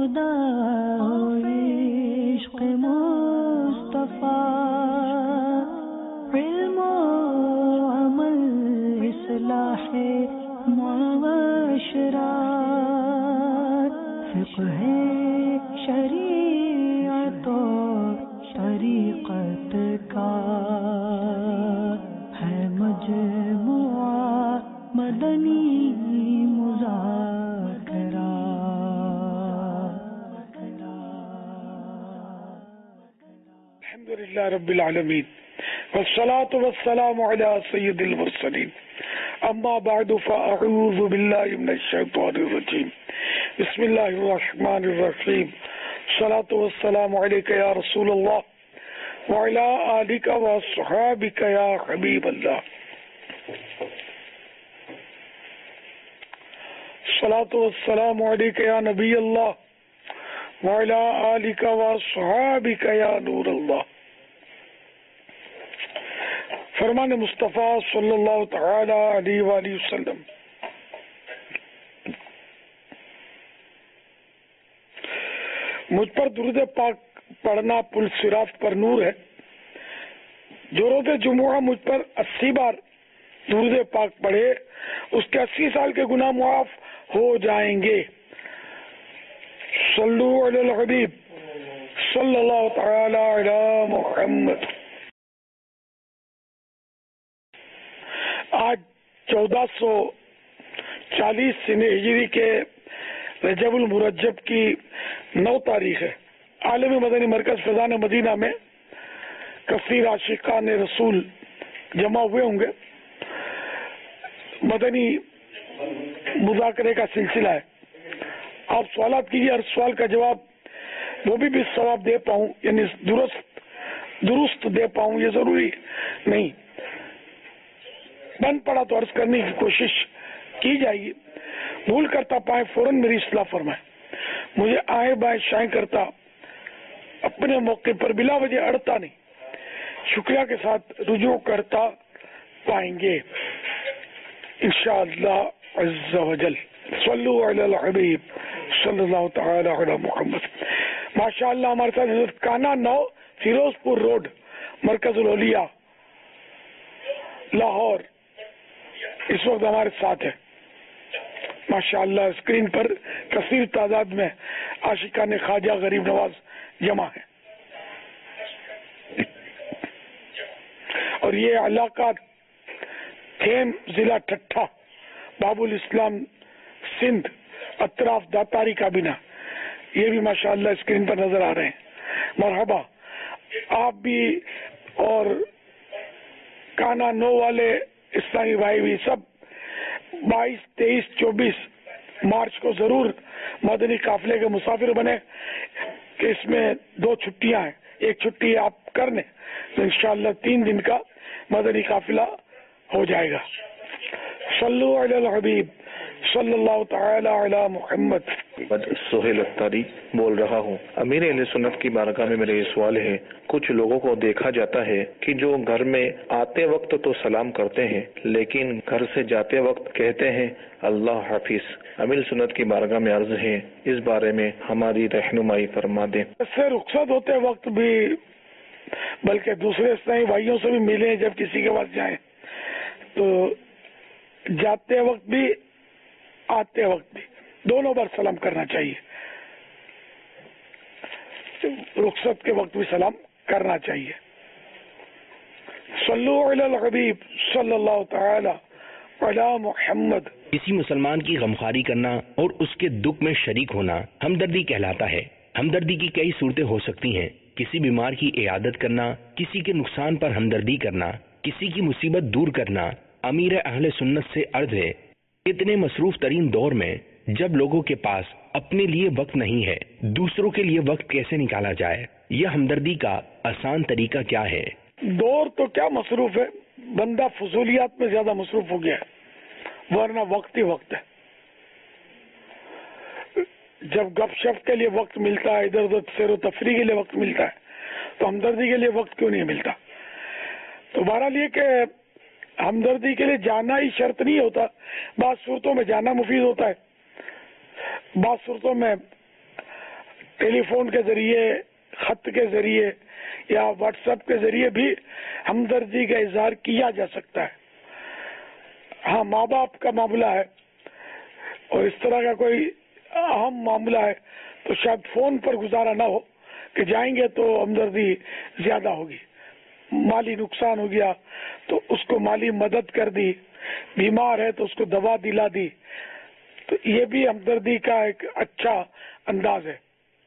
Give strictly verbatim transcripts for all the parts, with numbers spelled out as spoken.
خدا عشق مصطفیٰ علم و عمل اصلاح معاشرہ فقہ شریعت و طریقت کا ہے مجموعہ مدنی مذاکرہ. الحمدللہ رب العالمین والصلاة والسلام علی سید المرسلین اما بعد فاعوذ باللہ من الشیطان الرجیم بسم اللہ الرحمن الرحیم الصلاة والسلام علیک یا رسول اللہ وعلی آلک واصحابک یا حبیب اللہ. الصلاة والسلام علیک یا نبی اللہ وعلی آلک واصحابک یا نور اللہ. فرمان مصطفیٰ صلی اللہ تعالی علیہ وآلہ وسلم مجھ پر درود پاک پڑھنا پل صراط پر نور ہے. جو روز جمعہ مجھ پر اسی بار درود پاک پڑھے اس کے اسی سال کے گناہ معاف ہو جائیں گے. صلو علی الحبیب صلی اللہ تعالی علی محمد. آج چودہ سو چالیس سن ہجری کے رجب المرجب کی نو تاریخ ہے. عالمی مدنی مرکز فیضان مدینہ میں کثیر عاشقان رسول جمع ہوئے ہوں گے. مدنی مذاکرے کا سلسلہ ہے. آپ سوالات کیجیے، ہر سوال کا جواب وہ بھی بھی ثواب دے پاؤں، یعنی درست درست دے پاؤں یہ ضروری نہیں. بند پڑا تو عرض کرنے کی کوشش کی جائے گی. بھول کرتا پائے فوراً میری اصلاح فرمائے. مجھے آئے بائیں شائیں کرتا اپنے موقع پر بلا وجہ اڑتا نہیں، شکریہ کے ساتھ رجوع کرتا پائیں گے انشاءاللہ عز و جل. صلو علی الحبیب صلی اللہ تعالی علی محمد. ماشاء اللہ ہمارے ساتھ حضرت کانا نو فیروز پور روڈ مرکز الاولیاء لاہور اس وقت ہمارے ساتھ ہے. ماشاء اللہ اسکرین پر کثیر تعداد میں عاشقان خواجہ غریب نواز جمع ہے. اور یہ علاقہ تھیم ضلع ٹھٹھا باب الاسلام سندھ اطراف داتاری کابینہ، یہ بھی ماشاءاللہ اسکرین پر نظر آ رہے ہیں. مرحبا. آپ بھی اور کانا نو والے اسلامی بھائی بھی سب بائیس تیئیس چوبیس مارچ کو ضرور مدنی قافلے کے مسافر بنے کہ اس میں دو چھٹیاں ہیں. ایک چھٹی آپ کر لیں تو انشاءاللہ تین دن کا مدنی قافلہ ہو جائے گا. صلو علی الحبیب صلی اللہ تعالی علی محمد. سہیل اختاری بول رہا ہوں. امیر اہل سنت کی بارگاہ میں میرے یہ سوال ہے، کچھ لوگوں کو دیکھا جاتا ہے کہ جو گھر میں آتے وقت تو سلام کرتے ہیں لیکن گھر سے جاتے وقت کہتے ہیں اللہ حافظ. امیر سنت کی بارگاہ میں عرض ہے اس بارے میں ہماری رہنمائی فرما دیں. اس سے رخصت ہوتے وقت بھی بلکہ دوسرے اسلامی بھائیوں سے بھی ملیں، جب کسی کے پاس جائیں تو جاتے وقت بھی آتے وقت بھی دونوں بار سلام کرنا چاہیے. رخصت کے وقت بھی سلام کرنا چاہیے. صلو علی الحبیب صلی اللہ تعالی علی محمد. کسی مسلمان کی غمخواری کرنا اور اس کے دکھ میں شریک ہونا ہمدردی کہلاتا ہے. ہمدردی کی کئی صورتیں ہو سکتی ہیں. کسی بیمار کی عیادت کرنا، کسی کے نقصان پر ہمدردی کرنا، کسی کی مصیبت دور کرنا. امیر اہل سنت سے عرض ہے اتنے مصروف ترین دور میں جب لوگوں کے پاس اپنے لیے وقت نہیں ہے، دوسروں کے لیے وقت کیسے نکالا جائے؟ یہ ہمدردی کا آسان طریقہ کیا ہے؟ دور تو کیا مصروف ہے، بندہ فضولیات میں زیادہ مصروف ہو گیا ہے، ورنہ وقت ہی وقت ہے. جب گپ شپ کے لیے وقت ملتا ہے، ادھر ادھر سیر و تفریح کے لیے وقت ملتا ہے، تو ہمدردی کے لیے وقت کیوں نہیں ملتا؟ تو بہرحال یہ کہ ہمدردی کے لیے جانا ہی شرط نہیں ہوتا. بعض صورتوں میں جانا مفید ہوتا ہے، بعض صورتوں میں ٹیلی فون کے ذریعے، خط کے ذریعے یا واٹس ایپ کے ذریعے بھی ہمدردی کا اظہار کیا جا سکتا ہے۔ ہاں، ماں باپ کا معاملہ ہے اور اس طرح کا کوئی اہم معاملہ ہے تو شاید فون پر گزارا نہ ہو کہ جائیں گے تو ہمدردی زیادہ ہوگی۔ مالی نقصان ہو گیا تو اس کو مالی مدد کر دی، بیمار ہے تو اس کو دوا دلا دی، تو یہ بھی ہمدردی کا ایک اچھا انداز ہے۔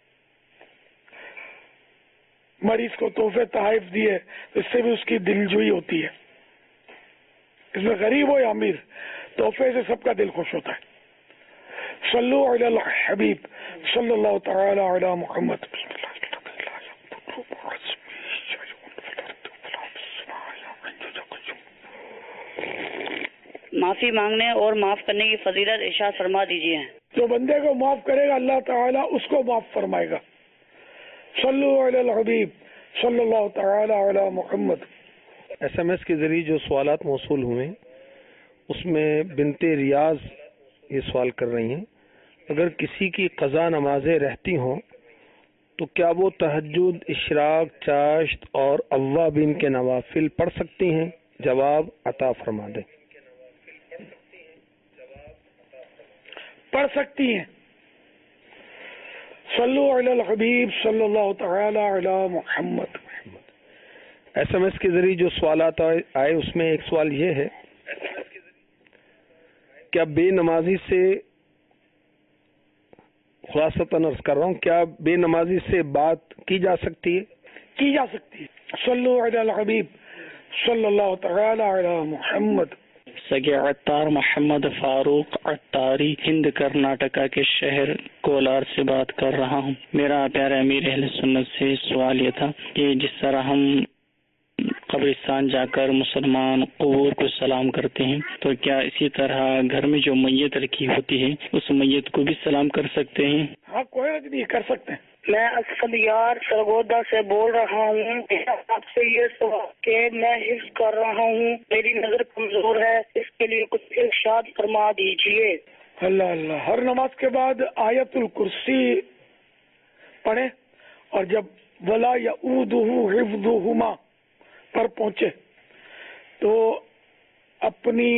مریض کو تحفے تحائف دیے تو اس سے بھی اس کی دلجوئی ہوتی ہے۔ اس میں غریب ہو یا امیر، تحفے سے سب کا دل خوش ہوتا ہے۔ صلو علی الحبیب صلی اللہ تعالی علی محمد۔ معافی مانگنے اور معاف کرنے کی فضیلت ارشاد فرما دیجیے۔ جو بندے کو معاف کرے گا اللہ تعالیٰ اس کو معاف فرمائے گا۔ صلو علی الحبیب صلی اللہ تعالی علی محمد۔ ایس ایم ایس کے ذریعے جو سوالات موصول ہوئے اس میں بنت ریاض یہ سوال کر رہی ہیں، اگر کسی کی قضا نمازیں رہتی ہوں تو کیا وہ تہجد، اشراق، چاشت اور اوابین کے نوافل پڑھ سکتی ہیں؟ جواب عطا فرما دیں۔ پڑھ سکتی ہیں۔ صلو علی الحبیب صلی اللہ تعالی علی محمد۔ ایس ایم ایس کے ذریعے جو سوالات آئے اس میں ایک سوال یہ ہے، کیا بے نمازی سے خلاصتاً عرض کر رہا ہوں، کیا بے نمازی سے بات کی جا سکتی ہے؟ کی جا سکتی ہے۔ صلو علی الحبیب صلی اللہ تعالی علی محمد۔ سگے عطار محمد فاروق عطاری ہند کرناٹکا کے شہر کولار سے بات کر رہا ہوں۔ میرا پیارے امیر اہل سنت سے سوال یہ تھا کہ جس طرح ہم قبرستان جا کر مسلمان قبور کو سلام کرتے ہیں تو کیا اسی طرح گھر میں جو میت رکھی ہوتی ہے اس میت کو بھی سلام کر سکتے ہیں؟ ہاں، کوئی حرج نہیں، کر سکتے ہیں۔ میں اسد یار سرگودا سے بول رہا ہوں۔ آپ سے یہ سوال کہ میں حفظ کر رہا ہوں، میری نظر کمزور ہے، اس کے لیے کچھ ارشاد فرما دیجیے۔ اللہ اللہ، ہر نماز کے بعد آیت الکرسی پڑھیں اور جب ولا یعودہ حفظہما پر پہنچے تو اپنی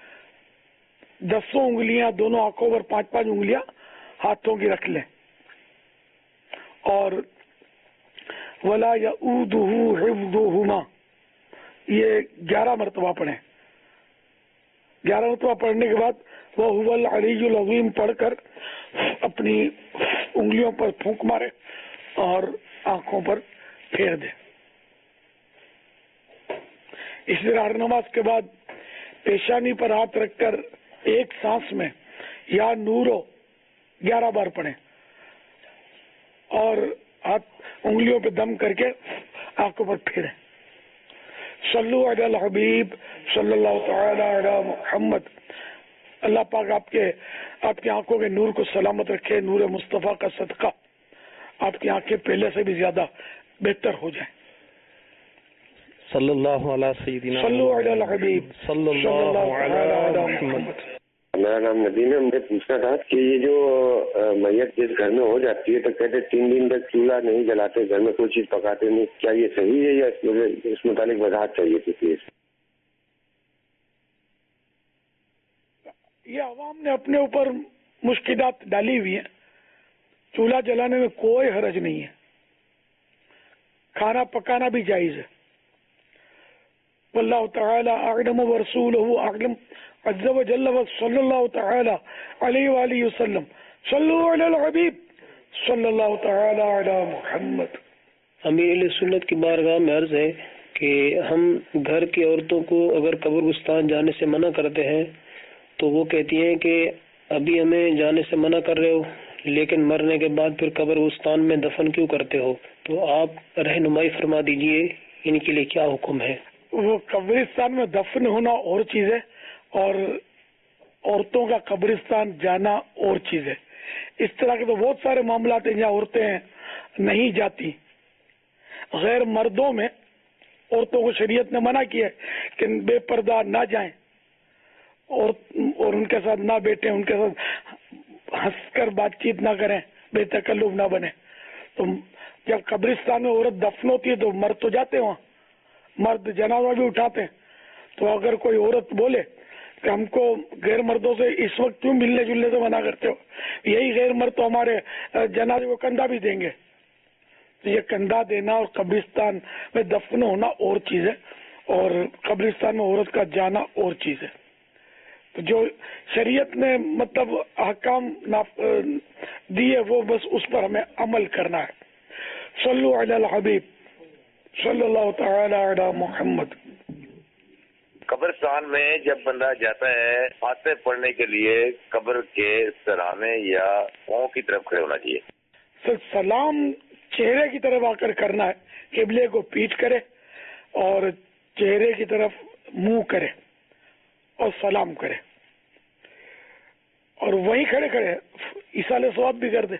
دسوں انگلیاں دونوں آنکھوں پر پانچ پانچ انگلیاں ہاتھوں کی رکھ لیں اور ولا یعودہ حفظہما یہ گیارہ مرتبہ پڑھیں۔ گیارہ مرتبہ پڑھنے کے بعد وَهُوَ الْعَلِيُّ الْعَظِيمُ پڑھ کر اپنی انگلیوں پر پھونک مارے اور آنکھوں پر پھیر دیں۔ اس طرح ہر نماز کے بعد پیشانی پر ہاتھ رکھ کر ایک سانس میں یا نورو گیارہ بار پڑھیں اور ہاتھ انگلیوں پہ دم کر کے آنکھوں پر پھیریں۔ صلو علی الحبیب صلی اللہ تعالی علی محمد۔ اللہ پاک آپ کے آپ کی آنکھوں کے نور کو سلامت رکھے، نور مصطفیٰ کا صدقہ آپ کی آنکھیں پہلے سے بھی زیادہ بہتر ہو جائیں۔ صلی اللہ علیہ سیدنا صلو علی الحبیب صلی اللہ علی محمد۔ میرا نام ندیم ہے۔ مجھے پوچھنا تھا کہ یہ جو میت جس گھر میں ہو جاتی ہے تو کہتے تین دن تک چولہا نہیں جلاتے، گھر میں کوئی چیز پکاتے نہیں، کیا یہ صحیح ہے یا اس متعلق وضاحت چاہیے تھی پلیز؟ یہ عوام نے اپنے اوپر مشکلات ڈالی ہوئی ہیں، چولہا جلانے میں کوئی حرج نہیں ہے، کھانا پکانا بھی جائز ہے۔ واللہ تعالی اعلم ورسولہ اعلم عز و جل صلی اللہ تعالی علیہ وآلہ وسلم۔ صلو علی الحبیب صلی اللہ تعالی علی محمد۔ امیر اہل سنت کی بارگاہ میں عرض ہے کہ ہم گھر کی عورتوں کو اگر قبرستان جانے سے منع کرتے ہیں تو وہ کہتی ہیں کہ ابھی ہمیں جانے سے منع کر رہے ہو لیکن مرنے کے بعد پھر قبرستان میں دفن کیوں کرتے ہو؟ تو آپ رہنمائی فرما دیجئے ان کے لیے کیا حکم ہے؟ وہ قبرستان میں دفن ہونا اور چیز ہے اور عورتوں کا قبرستان جانا اور چیز ہے۔ اس طرح کے تو بہت سارے معاملات ہیں جہاں عورتیں نہیں جاتی۔ غیر مردوں میں عورتوں کو شریعت نے منع کیا ہے کہ بے پردہ نہ جائیں اور اور ان کے ساتھ نہ بیٹھیں، ان کے ساتھ ہنس کر بات چیت نہ کریں، بے تکلف نہ بنے۔ تو جب قبرستان میں عورت دفن ہوتی ہے تو مرد تو جاتے ہیں وہاں, مرد جنازہ بھی اٹھاتے ہیں. تو اگر کوئی عورت بولے کہ ہم کو غیر مردوں سے اس وقت کیوں ملنے جلنے سے منع کرتے ہو, یہی غیر مرد تو ہمارے جنازے کو کندھا بھی دیں گے. تو یہ کندھا دینا اور قبرستان میں دفن ہونا اور چیز ہے, اور قبرستان میں عورت کا جانا اور چیز ہے. تو جو شریعت نے مطلب احکام دیے وہ بس اس پر ہمیں عمل کرنا ہے. صلو علی الحبیب صلی اللہ تعالی علی محمد. قبرستان میں جب بندہ جاتا ہے فاتحہ پڑھنے کے لیے قبر کے سرانے یا پاؤں کی طرف کھڑے ہونا چاہیے. سلام چہرے کی طرف آ کر کرنا ہے, قبلے کو پیٹ کرے اور چہرے کی طرف منہ کرے اور سلام کرے, اور وہیں کھڑے کھڑے ایصال ثواب بھی کر دے.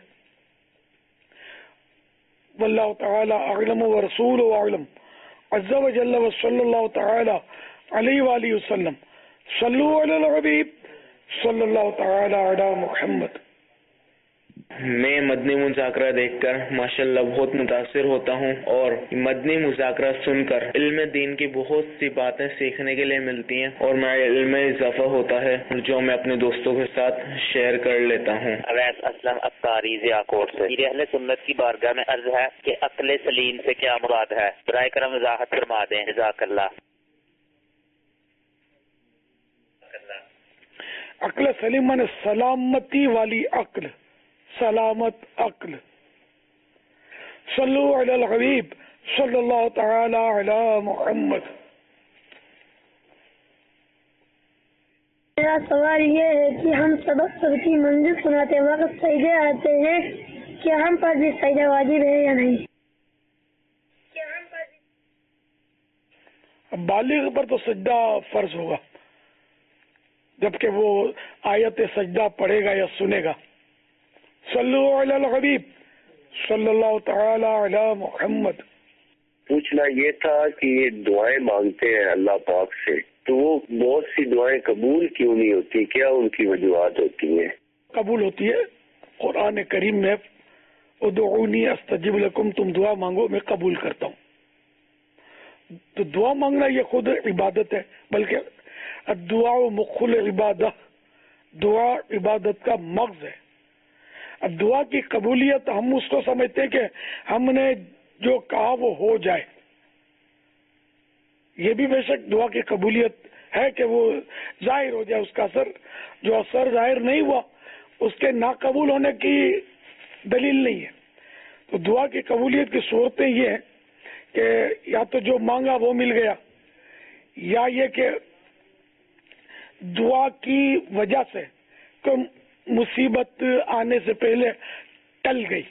واللہ تعالی اعلم ورسولہ اعلم عز وجل وصلی اللہ تعالی علیہ وآلہ وسلم. صلو علی الحبیب صلی اللہ تعالی علی محمد. میں مدنی مذاکرہ دیکھ کر ماشاءاللہ بہت متاثر ہوتا ہوں, اور مدنی مذاکرہ سن کر علم دین کی بہت سی باتیں سیکھنے کے لیے ملتی ہیں, اور میرے علم میں اضافہ ہوتا ہے جو میں اپنے دوستوں کے ساتھ شیئر کر لیتا ہوں. اویس اسلم اختاری ضیا کوٹ سے. میرے اہل سنت کی بارگاہ میں عرض ہے کہ عقل سلیم سے کیا مراد ہے, برائے کرم وضاحت فرما دیں. جزاک اللہ. عقل سلیم مانے سلامتی والی عقل, سلامت عقل. صلو علی الحبیب صلی اللہ تعالی علی محمد. میرا سوال یہ ہے کہ ہم سبق سب کی منزل سناتے وقت سجدے آتے ہیں, کیا ہم پر بھی سجدہ واجب ہے یا نہیں؟ بالغ پر تو سجدہ فرض ہوگا جبکہ وہ آیت سجدہ پڑھے گا یا سنے گا. صلو علی الحبیب صلی اللہ تعالی علی محمد. پوچھنا یہ تھا کہ یہ دعائیں مانگتے ہیں اللہ پاک سے, تو وہ بہت سی دعائیں قبول کیوں نہیں ہوتی, کیا ان کی وجوہات ہوتی ہیں؟ قبول ہوتی ہے. قرآن کریم میں ادعونی استجب لکم, تم دعا مانگو میں قبول کرتا ہوں. تو دعا مانگنا یہ خود عبادت ہے, بلکہ الدعاء مخ العبادہ, دعا عبادت کا مغز ہے. اب دعا کی قبولیت ہم اس کو سمجھتے ہیں کہ ہم نے جو کہا وہ ہو جائے. یہ بھی بے شک دعا کی قبولیت ہے کہ وہ ظاہر ہو جائے اس کا اثر. جو اثر ظاہر نہیں ہوا اس کے ناقبول ہونے کی دلیل نہیں ہے. تو دعا کی قبولیت کی صورتیں یہ ہیں کہ یا تو جو مانگا وہ مل گیا, یا یہ کہ دعا کی وجہ سے کوئی مصیبت آنے سے پہلے ٹل گئی.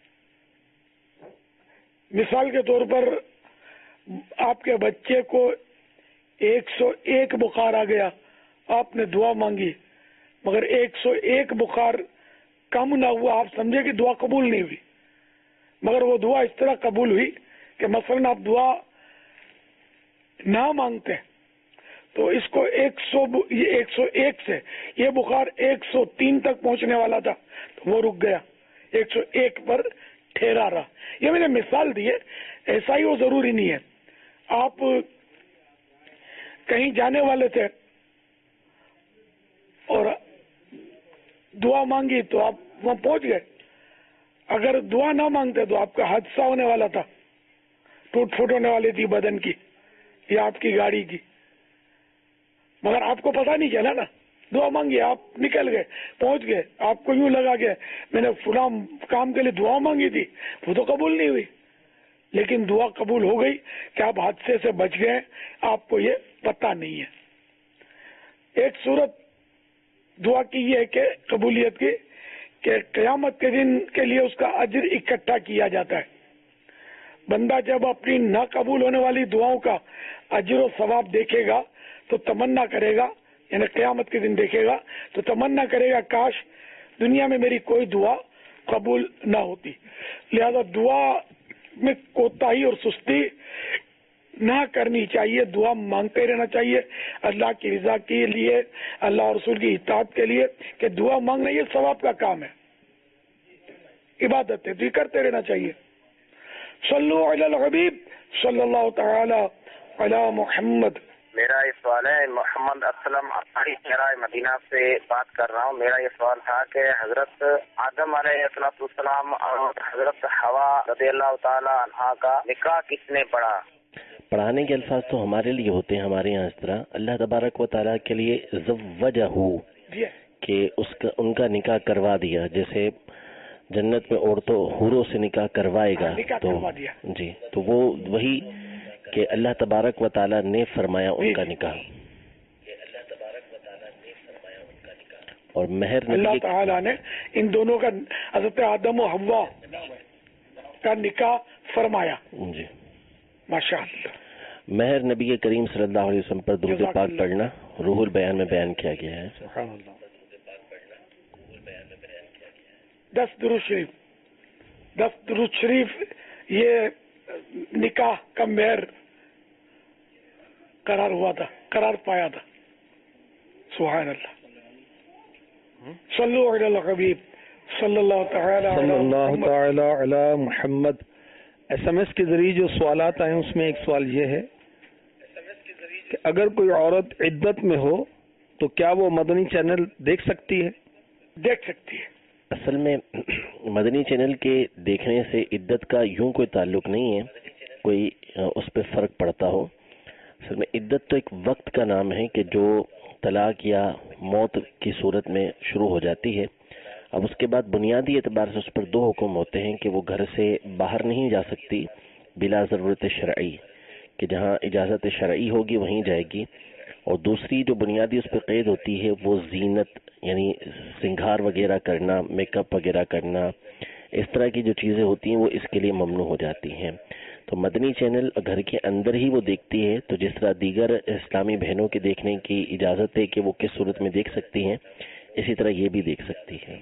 مثال کے طور پر آپ کے بچے کو ایک سو ایک بخار آ گیا, آپ نے دعا مانگی مگر ایک سو ایک بخار کم نہ ہوا, آپ سمجھے کہ دعا قبول نہیں ہوئی. مگر وہ دعا اس طرح قبول ہوئی کہ مثلا آپ دعا نہ مانگتے تو اس کو ایک سو ایک سو ایک سے یہ بخار ایک سو تین تک پہنچنے والا تھا تو وہ رک گیا, ایک سو ایک پر ٹھہرا رہا. یہ میں نے مثال دی ہے, ایسا ہی وہ ضروری نہیں ہے. آپ کہیں جانے والے تھے اور دعا مانگی تو آپ وہاں پہنچ گئے. اگر دعا نہ مانگتے تو آپ کا حادثہ ہونے والا تھا, ٹوٹ پھوٹ ہونے والی تھی بدن کی یا آپ کی گاڑی کی. مگر آپ کو پتا نہیں چلا نا, دعا مانگی آپ نکل گئے پہنچ گئے. آپ کو یوں لگا کہ میں نے فلاں کام کے لیے دعا مانگی تھی, وہ تو قبول نہیں ہوئی, لیکن دعا قبول ہو گئی کہ آپ حادثے سے بچ گئے, آپ کو یہ پتہ نہیں ہے. ایک صورت دعا کی یہ ہے کہ قبولیت کی کہ قیامت کے دن کے لیے اس کا اجر اکٹھا کیا جاتا ہے. بندہ جب اپنی نہ قبول ہونے والی دعاؤں کا اجر و ثواب دیکھے گا تو تمنا کرے گا, یعنی قیامت کے دن دیکھے گا تو تمنا کرے گا کاش دنیا میں میری کوئی دعا قبول نہ ہوتی. لہذا دعا میں کوتاہی اور سستی نہ کرنی چاہیے, دعا مانگتے رہنا چاہیے اللہ کی رضا کے لیے, اللہ اور رسول کی اطاعت کے لیے, کہ دعا مانگنا یہ ثواب کا کام ہے. عبادت ہے، تو یہ کرتے رہنا چاہیے. صلو علی الحبیب صلی اللہ تعالی علی محمد. میرا یہ سوال ہے، محمد اسلم شہرائے مدینہ سے بات کر رہا ہوں. میرا یہ سوال تھا کہ حضرت آدم علیہ السلام اور حضرت حوا رضی اللہ تعالی عنہا کا نکاح کس نے پڑھا؟ پڑھانے کے الفاظ تو ہمارے لیے ہوتے ہیں، ہمارے یہاں اس طرح اللہ تبارک و تعالیٰ کے لیے زوجہ کہ اس کا ان کا نکاح کروا دیا، جیسے جنت میں عورتوں حوروں سے نکاح کروائے گا تو جی تو وہ وہی کہ اللہ تبارک و تعالیٰ نے فرمایا ان کا نکاح. اور مہر اللہ تعالیٰ نے ان دونوں کا حضرت آدم و حوا کا نکاح فرمایا. جی ماشاء اللہ. مہر نبی کریم صلی اللہ علیہ وسلم پر درود پاک پڑھنا روح البیان میں بیان کیا گیا ہے. سبحان اللہ. دس درود شریف دس درود شریف یہ نکاح کا مہر قرار ہوا تھا، قرار پایا تھا. سبحان اللہ. صلو علی الحبیب صلی اللہ تعالی صلی اللہ تعالی علی محمد. ایس ایم ایس کے ذریعے جو سوالات آئے اس میں ایک سوال یہ ہے کہ اگر کوئی عورت عدت میں ہو تو کیا وہ مدنی چینل دیکھ سکتی ہے؟ دیکھ سکتی ہے. اصل میں مدنی چینل کے دیکھنے سے عدت کا یوں کوئی تعلق نہیں ہے، کوئی اس پہ فرق پڑتا ہو. اصل میں عدت تو ایک وقت کا نام ہے کہ جو طلاق یا موت کی صورت میں شروع ہو جاتی ہے. اب اس کے بعد بنیادی اعتبار سے اس پر دو حکم ہوتے ہیں کہ وہ گھر سے باہر نہیں جا سکتی بلا ضرورت شرعی، کہ جہاں اجازت شرعی ہوگی وہیں جائے گی. اور دوسری جو بنیادی اس پہ قید ہوتی ہے وہ زینت، یعنی سنگھار وغیرہ کرنا، میک اپ وغیرہ کرنا، اس طرح کی جو چیزیں ہوتی ہیں وہ اس کے لیے ممنوع ہو جاتی ہیں. تو مدنی چینل گھر کے اندر ہی وہ دیکھتی ہے، تو جس طرح دیگر اسلامی بہنوں کے دیکھنے کی اجازت ہے کہ وہ کس صورت میں دیکھ سکتی ہیں، اسی طرح یہ بھی دیکھ سکتی ہے.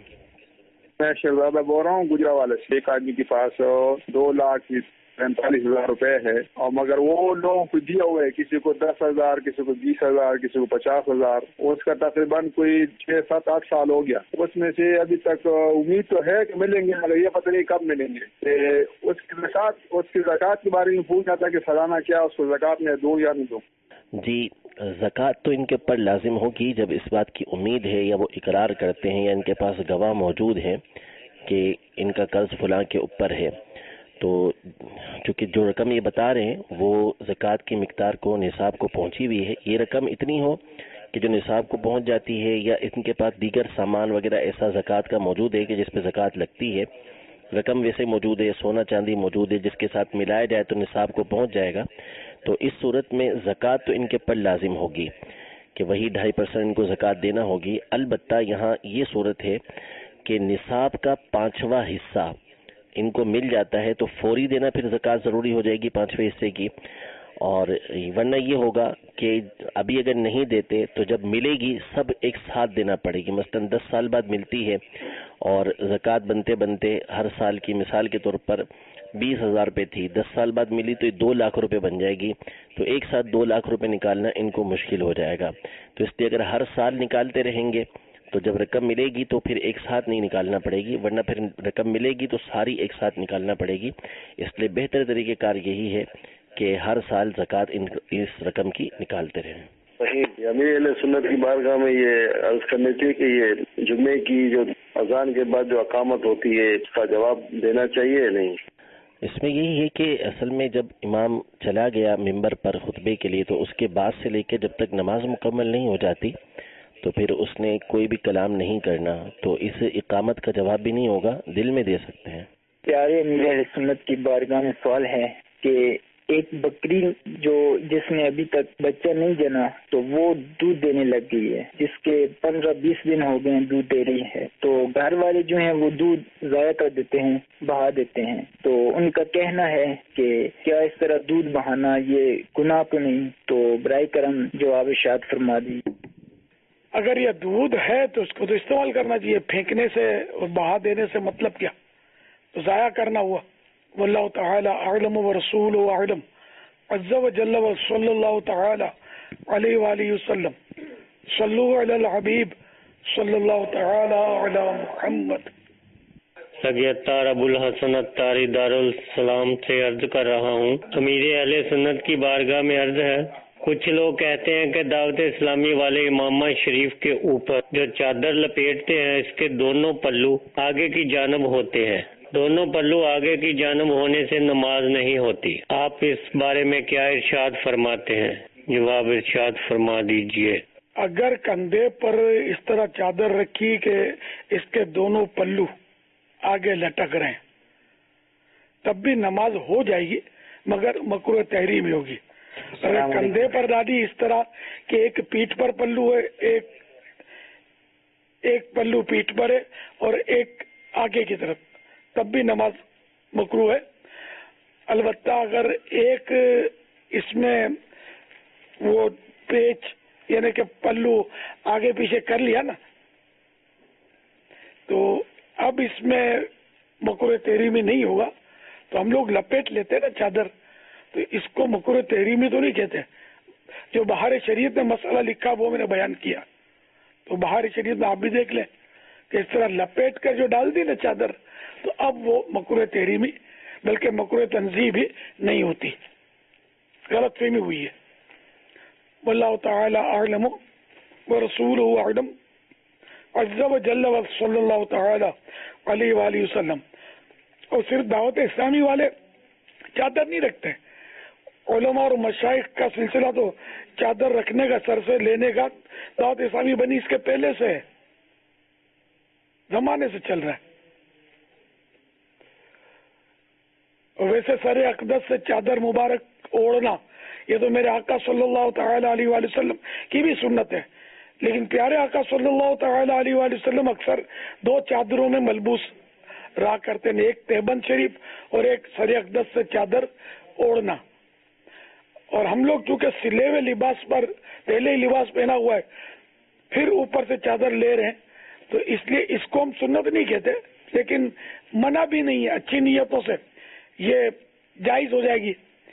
میں شہزادہ بول رہا ہوں گجرا والے سے. ایک آدمی کے پاس دو لاکھ پینتالیس ہزار روپے ہے، اور مگر وہ لوگوں کو دیا ہوا ہے، کسی کو دس ہزار کسی کو بیس ہزار کسی کو پچاس ہزار. اس کا تقریباً کوئی چھ سات آٹھ سال ہو گیا. اس میں سے ابھی تک امید تو ہے کہ ملیں گے، مگر یہ پتہ نہیں کب ملیں گے. اس کے ساتھ اس کی زکوٰۃ کے بارے میں پوچھنا تھا کہ سالانہ کیا اس کو زکوٰۃ میں دوں یا نہیں دوں. جی زکوٰۃ تو ان کے اوپر لازم ہوگی جب اس بات کی امید ہے یا وہ اقرار کرتے ہیں یا ان کے پاس گواہ موجود ہے کہ ان کا قرض فلاں کے اوپر ہے. تو چونکہ جو رقم یہ بتا رہے ہیں وہ زکوٰۃ کی مقدار کو نصاب کو پہنچی ہوئی ہے. یہ رقم اتنی ہو کہ جو نصاب کو پہنچ جاتی ہے، یا ان کے پاس دیگر سامان وغیرہ ایسا زکوٰۃ کا موجود ہے کہ جس پہ زکوٰۃ لگتی ہے، رقم ویسے موجود ہے، سونا چاندی موجود ہے جس کے ساتھ ملایا جائے تو نصاب کو پہنچ جائے گا. تو اس صورت میں زکوٰۃ تو ان کے پر لازم ہوگی کہ وہی ڈھائی پرسنٹ ان کو زکوٰۃ دینا ہوگی. البتہ یہاں یہ صورت ہے کہ نصاب کا پانچواں حصہ ان کو مل جاتا ہے تو فوری دینا پھر زکوٰۃ ضروری ہو جائے گی پانچویں حصے کی. اور ورنہ یہ ہوگا کہ ابھی اگر نہیں دیتے تو جب ملے گی سب ایک ساتھ دینا پڑے گی. مثلا دس سال بعد ملتی ہے اور زکوٰۃ بنتے بنتے ہر سال کی مثال کے طور پر بیس ہزار روپے تھی، دس سال بعد ملی تو دو لاکھ روپے بن جائے گی. تو ایک ساتھ دو لاکھ روپے نکالنا ان کو مشکل ہو جائے گا. تو اس لیے اگر ہر سال نکالتے رہیں گے تو جب رقم ملے گی تو پھر ایک ساتھ نہیں نکالنا پڑے گی، ورنہ پھر رقم ملے گی تو ساری ایک ساتھ نکالنا پڑے گی. اس لیے بہتر طریقہ کار یہی ہے کہ ہر سال زکوٰۃ اس رقم کی نکالتے رہیں. صحیح. امیر اہل سنت کی بارگاہ میں یہ عرض کرنی تھی کہ یہ جمعے کی جو اذان کے بعد جو اقامت ہوتی ہے اس کا جواب دینا چاہیے یا نہیں؟ اس میں یہی ہے کہ اصل میں جب امام چلا گیا ممبر پر خطبے کے لیے تو اس کے بعد سے لے کے جب تک نماز مکمل نہیں ہو جاتی تو پھر اس نے کوئی بھی کلام نہیں کرنا. تو اس اقامت کا جواب بھی نہیں ہوگا، دل میں دے سکتے ہیں. پیارے امیر اہل سنت کی بارگاہ میں سوال ہے کہ ایک بکری جو جس نے ابھی تک بچہ نہیں جنا تو وہ دودھ دینے لگ گئی ہے، جس کے پندرہ بیس دن ہو گئے دودھ دے رہی ہے، تو گھر والے جو ہیں وہ دودھ ضائع کر دیتے ہیں، بہا دیتے ہیں. تو ان کا کہنا ہے کہ کیا اس طرح دودھ بہانا یہ گناہ تو نہیں؟ تو برائے کرم جواب ارشاد فرما دی. اگر یہ دودھ ہے تو اس کو تو استعمال کرنا چاہیے، پھینکنے سے اور بہا دینے سے مطلب کیا؟ تو ضائع کرنا ہوا. واللہ تعالی اعلم ورسولہ اعلم عز وجل وصلی اللہ تعالی علیہ وآلہ وسلم. صلو علی الحبیب صلی اللہ تعالی علی محمد. सगियतार अबुल हसन अत्तारी दारुल सलाम से अर्ज कर रहा हूँ। अमीर अहले सुन्नत की बारगाह में अर्ज है, कुछ लोग कहते हैं कि दावत इस्लामी वाले इमामा शरीफ के ऊपर जो चादर लपेटते हैं इसके दोनों पल्लू आगे की जानब होते हैं, दोनों पल्लू आगे की जानब होने से नमाज नहीं होती। आप इस बारे में क्या इरशाद फरमाते हैं? जवाब इरशाद फरमा दीजिए। अगर कंधे पर इस तरह चादर रखी कि इसके दोनों पल्लू आगे लटक रहे हैं तब भी नमाज हो जाएगी, मगर मकरूह तहरीमी होगी। अगर कंधे पर डाली इस तरह कि एक पीठ पर पल्लू है, एक एक पल्लू पीठ पर है और एक आगे की तरफ, तब भी नमाज मकरूह है। अलबत्ता अगर एक इसमें वो पेच यानी कि पल्लू आगे पीछे कर लिया ना, तो अब इसमें मकरूह तहरीमी नहीं होगा। तो हम लोग लपेट लेते हैं ना चादर, तो इसको मकरूह तहरीमी तो नहीं कहते। जो बाहर शरीयत में मसला लिखा वो मैंने बयान किया, तो बाहर शरीयत में आप भी देख लें कि इस तरह लपेट कर जो डाल दी ना चादर, तो अब वो मकरूह तहरीमी बल्कि मकरूह तंज़ीह भी नहीं होती, गलत फहमी हुई है। वल्लाहु ताला अअलम व रसूलुहु अअलम अज़्ज़ा व जल्ल व सल्लल्लाहु ताला अलैहि व आलिहि वसल्लम। और सिर्फ दावत इस्लामी वाले चादर नहीं रखते, उलमा और मशाइख का सिलसिला तो चादर रखने का, सर से लेने का दावत इस्लामी बनी इसके पहले से है, जमाने से चल रहा है। और वैसे सरे अक़दस से चादर मुबारक ओढ़ना ये तो मेरे आका सल्लल्लाहु ताला अलैहि वसल्लम की भी सुन्नत है, लेकिन प्यारे आका सल्लल्लाहु ताला अलैहि वसल्लम अक्सर दो चादरों में मलबूस रहा करते हैं, एक तहबंद शरीफ और एक सरे अक़दस से चादर ओढ़ना। और हम लोग चूंकि सिले हुए लिबास पर पहले ही लिबास पहना हुआ है, फिर ऊपर से चादर ले रहे हैं, तो इसलिए इसको हम सुन्नत नहीं कहते, लेकिन मना भी नहीं है। अच्छी नीयतों से ये जायज हो जाएगी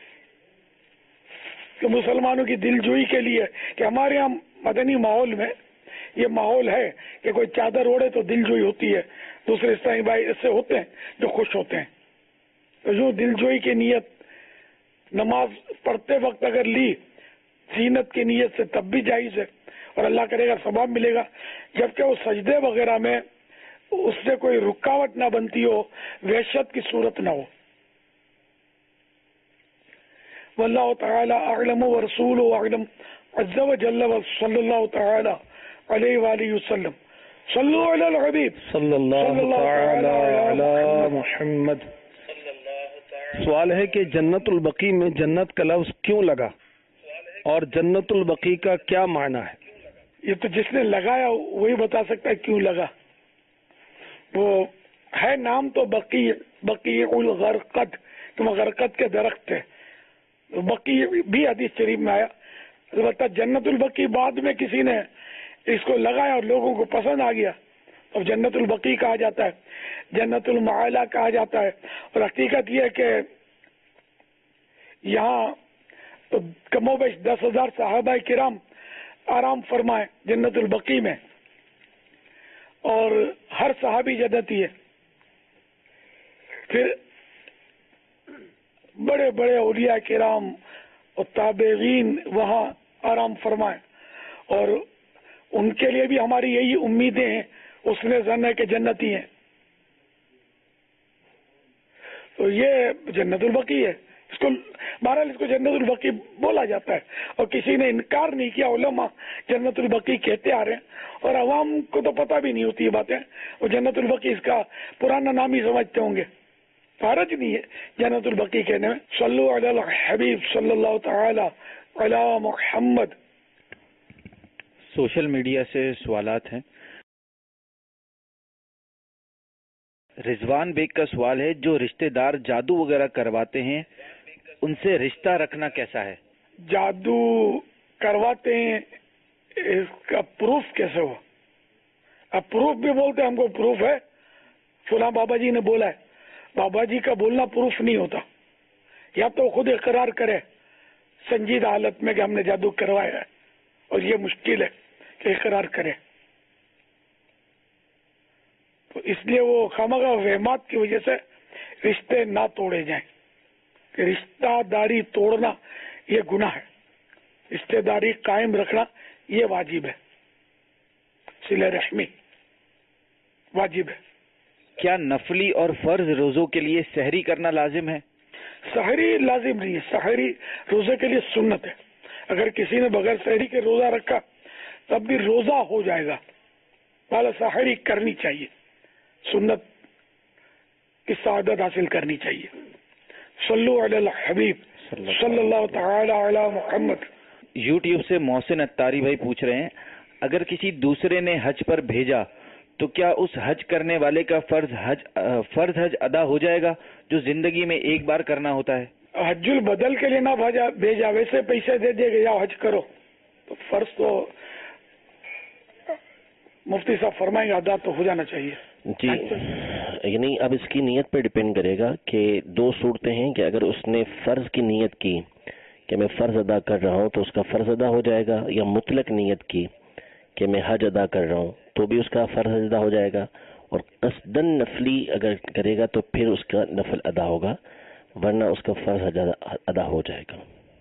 कि मुसलमानों की दिलजोई के लिए कि हमारे यहाँ मदनी माहौल में ये माहौल है कि कोई चादर ओढ़े तो दिलजोई होती है, दूसरे इस्लामी भाई ऐसे होते हैं जो खुश होते हैं। तो जो दिलजोई की नीयत नमाज पढ़ते वक्त अगर ली जीनत की नीयत से तब भी जायज है और अल्लाह करेगा सवाब मिलेगा, जबकि वो सजदे वगैरह में उससे कोई रुकावट ना बनती हो, वहशत की सूरत ना हो। वल्लाहु ताला अअलम व रसूलुहु अअलम अज़्ज़ा व जल्ल व सल्लल्लाहु ताला अलैहि व आलिहि वसल्लम। सल्लु अलल हबीब सल्लल्लाहु ताला अला मुहम्मद। सवाल है कि जन्नतुल बकी में जन्नत का लफ्ज क्यों लगा और जन्नतुल बकी का क्या माना है? ये तो जिसने लगाया वही बता सकता है क्यों लगा। वो है नाम तो बकी बकी उल गरकत, तुम गरकत के दरख्त है, तो बकी भी हदीस शरीफ में आया। अलबत्ता जन्नतुल बकी बाद में किसी ने इसको लगाया और लोगों को पसंद आ गया, अब जन्नतुल बकी कहा जाता है, जन्नतुल माला कहा जाता है। और हकीकत यह है कि यहाँ तो कमोबेश दस हजार सहाबा किराम आराम फरमाए जन्नतुल बकी में, और हर सहाबी जन्नती है। फिर बड़े बड़े औलिया किराम और ताबेगीन वहाँ आराम फरमाए, और उनके लिए भी हमारी यही उम्मीदें हैं, उसने जन है कि जन्नती हैं। तो ये जन्नतुल बकी है, इसको बहरहाल इसको जन्नतुल बकी बोला जाता है, और किसी ने इनकार नहीं किया। उलमा जन्नतुल बकी कहते आ रहे हैं, और अवाम को तो पता भी नहीं होती ये बातें, और जन्नतुल बकी इसका पुराना नाम ही समझते होंगे। हरज नहीं है जन्नतुल बकी कहने में। सल्लु अलल हबीब सल्लल्लाहु ताला अला मुहम्मद। सोशल मीडिया से सवालात हैं। रिजवान बेग का सवाल है, जो रिश्तेदार जादू वगैरह करवाते हैं उनसे रिश्ता रखना कैसा है? जादू करवाते हैं, इसका प्रूफ कैसे हो? अब प्रूफ भी बोलते हैं, हमको प्रूफ है, फुला बाबा जी ने बोला है। बाबा जी का बोलना प्रूफ नहीं होता, या तो खुद इकरार करे संजीदा हालत में कि हमने जादू करवाया है, और ये मुश्किल है कि इकरार करे। تو اس لیے وہ خامخواہ وہمات کی وجہ سے رشتے نہ توڑے جائیں کہ رشتہ داری توڑنا یہ گناہ ہے، رشتہ داری قائم رکھنا یہ واجب ہے، صلہ رحمی واجب ہے۔ کیا نفلی اور فرض روزوں کے لیے سحری کرنا لازم ہے؟ سحری لازم نہیں ہے، سحری روزے کے لیے سنت ہے۔ اگر کسی نے بغیر سحری کے روزہ رکھا تب بھی روزہ ہو جائے گا، بالا سحری کرنی چاہیے، سنت کی سعادت حاصل کرنی چاہیے۔ صلو علی الحبیب صلی اللہ تعالی علی محمد۔ یوٹیوب سے محسن اتاری بھائی پوچھ رہے ہیں، اگر کسی دوسرے نے حج پر بھیجا تو کیا اس حج کرنے والے کا فرض حج فرض حج ادا ہو جائے گا جو زندگی میں ایک بار کرنا ہوتا ہے؟ حج البدل کے لیے نہ بھیجا بھیجا ویسے پیسے دے دے گا یا حج کرو تو فرض تو مفتی صاحب فرمائیں گے ادا تو ہو جانا چاہیے۔ جی یعنی اب اس کی نیت پہ ڈپینڈ کرے گا کہ دو صورتیں ہیں کہ اگر اس نے فرض کی نیت کی کہ میں فرض ادا کر رہا ہوں تو اس کا فرض ادا ہو جائے گا، یا مطلق نیت کی کہ میں حج ادا کر رہا ہوں تو بھی اس کا فرض ادا ہو جائے گا، اور قصدن نفلی اگر کرے گا تو پھر اس کا نفل ادا ہوگا، ورنہ اس کا فرض ادا ہو جائے گا۔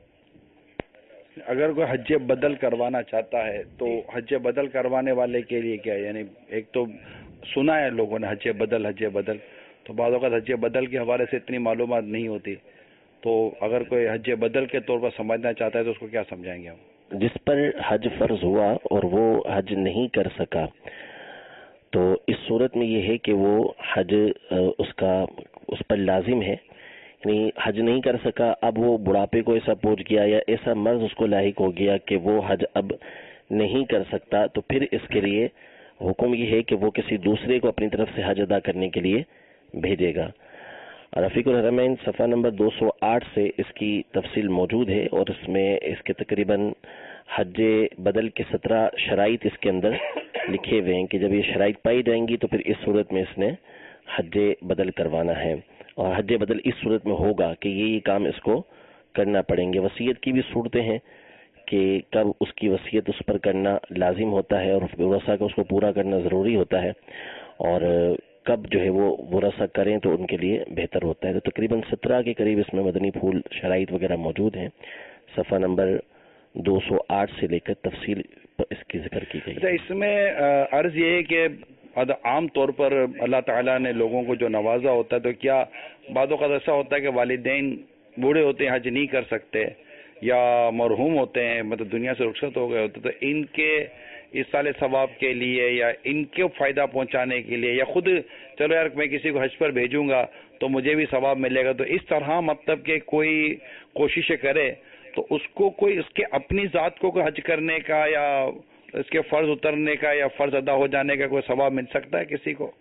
اگر کوئی حج بدل کروانا چاہتا ہے تو حج بدل کروانے والے کے لیے کیا، یعنی ایک تو سنا ہے لوگوں نے حج بدل حج بدل، تو بعض اوقات حج بدل کے حوالے سے اتنی معلومات نہیں ہوتی، تو اگر کوئی حج بدل کے طور پر سمجھنا چاہتا ہے تو اس کو کیا سمجھائیں گے ہم؟ جس پر حج فرض ہوا اور وہ حج نہیں کر سکا تو اس صورت میں یہ ہے کہ وہ حج اس کا اس پر لازم ہے، یعنی حج نہیں کر سکا، اب وہ بڑھاپے کو ایسا پہنچ گیا یا ایسا مرض اس کو لاحق ہو گیا کہ وہ حج اب نہیں کر سکتا، تو پھر اس کے لیے حکم یہ ہے کہ وہ کسی دوسرے کو اپنی طرف سے حج ادا کرنے کے لیے بھیجے گا۔ رفیق الحرمین صفحہ نمبر دو سو آٹھ سے اس کی تفصیل موجود ہے، اور اس میں اس کے تقریباً حج بدل کے سترہ شرائط اس کے اندر لکھے ہوئے ہیں کہ جب یہ شرائط پائی جائیں گی تو پھر اس صورت میں اس نے حج بدل کروانا ہے، اور حج بدل اس صورت میں ہوگا کہ یہ یہ کام اس کو کرنا پڑیں گے۔ وصیت کی بھی صورتیں ہیں کہ کب اس کی وصیت اس پر کرنا لازم ہوتا ہے اور ورثہ کا اس کو پورا کرنا ضروری ہوتا ہے، اور کب جو ہے وہ ورثہ کریں تو ان کے لیے بہتر ہوتا ہے۔ تو تقریباً سترہ کے قریب اس میں مدنی پھول شرائط وغیرہ موجود ہیں، صفحہ نمبر دو سو آٹھ سے لے کر تفصیل اس کی ذکر کی گئی۔ اچھا، اس میں عرض یہ ہے کہ عام طور پر اللہ تعالیٰ نے لوگوں کو جو نوازا ہوتا ہے تو کیا بعض اوقات ایسا ہوتا ہے کہ والدین بوڑھے ہوتے ہیں حج نہیں کر سکتے یا مرحوم ہوتے ہیں، مطلب دنیا سے رخصت ہو گئے ہوتے، تو ان کے ایصال ثواب کے لیے یا ان کو فائدہ پہنچانے کے لیے یا خود چلو یار میں کسی کو حج پر بھیجوں گا تو مجھے بھی ثواب ملے گا، تو اس طرح مطلب کہ کوئی کوششیں کرے تو اس کو کوئی اس کے اپنی ذات کو کوئی حج کرنے کا یا اس کے فرض اترنے کا یا فرض ادا ہو جانے کا کوئی ثواب مل سکتا ہے کسی کو؟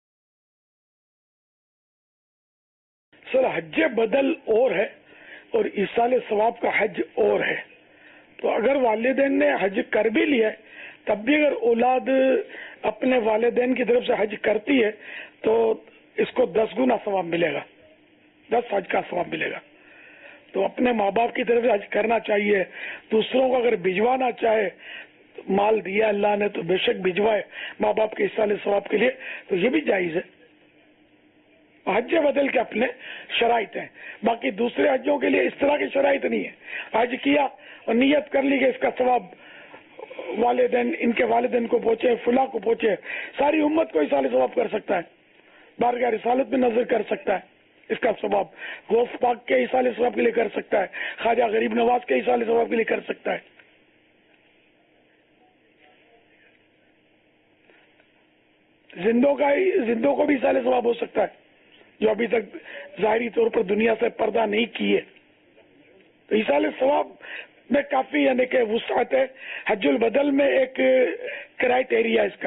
سر حج بدل اور ہے اور ایصال ثواب کا حج اور ہے، تو اگر والدین نے حج کر بھی لیا ہے تب بھی اگر اولاد اپنے والدین کی طرف سے حج کرتی ہے تو اس کو دس گنا ثواب ملے گا، دس حج کا ثواب ملے گا۔ تو اپنے ماں باپ کی طرف سے حج کرنا چاہیے، دوسروں کو اگر بھجوانا چاہے، مال دیا اللہ نے تو بے شک بھجوائے ماں باپ کے ایصال ثواب کے لیے، تو یہ بھی جائز ہے۔ حج بدل کے اپنے شرائط ہیں، باقی دوسرے حجوں کے لیے اس طرح کی شرائط نہیں ہے۔ حج کیا اور نیت کر لی کہ اس کا ثواب والدین ان کے والدین کو پہنچے، فلاں کو پہنچے، ساری امت کو ایصال ثواب کر سکتا ہے، بارگاہ رسالت میں نظر کر سکتا ہے اس کا ثواب، غوث پاک کے ایصال ثواب کے لیے کر سکتا ہے، خواجہ غریب نواز کے ایصال ثواب کے لیے کر سکتا ہے۔ زندوں کا زندوں کو بھی ایصال ثواب ہو سکتا ہے جو ابھی تک ظاہری طور پر دنیا سے پردہ نہیں کیے، تو ایصال ثواب میں کافی یعنی کہ وسعت ہے۔ حج البدل میں ایک کرائٹیریا اس کا،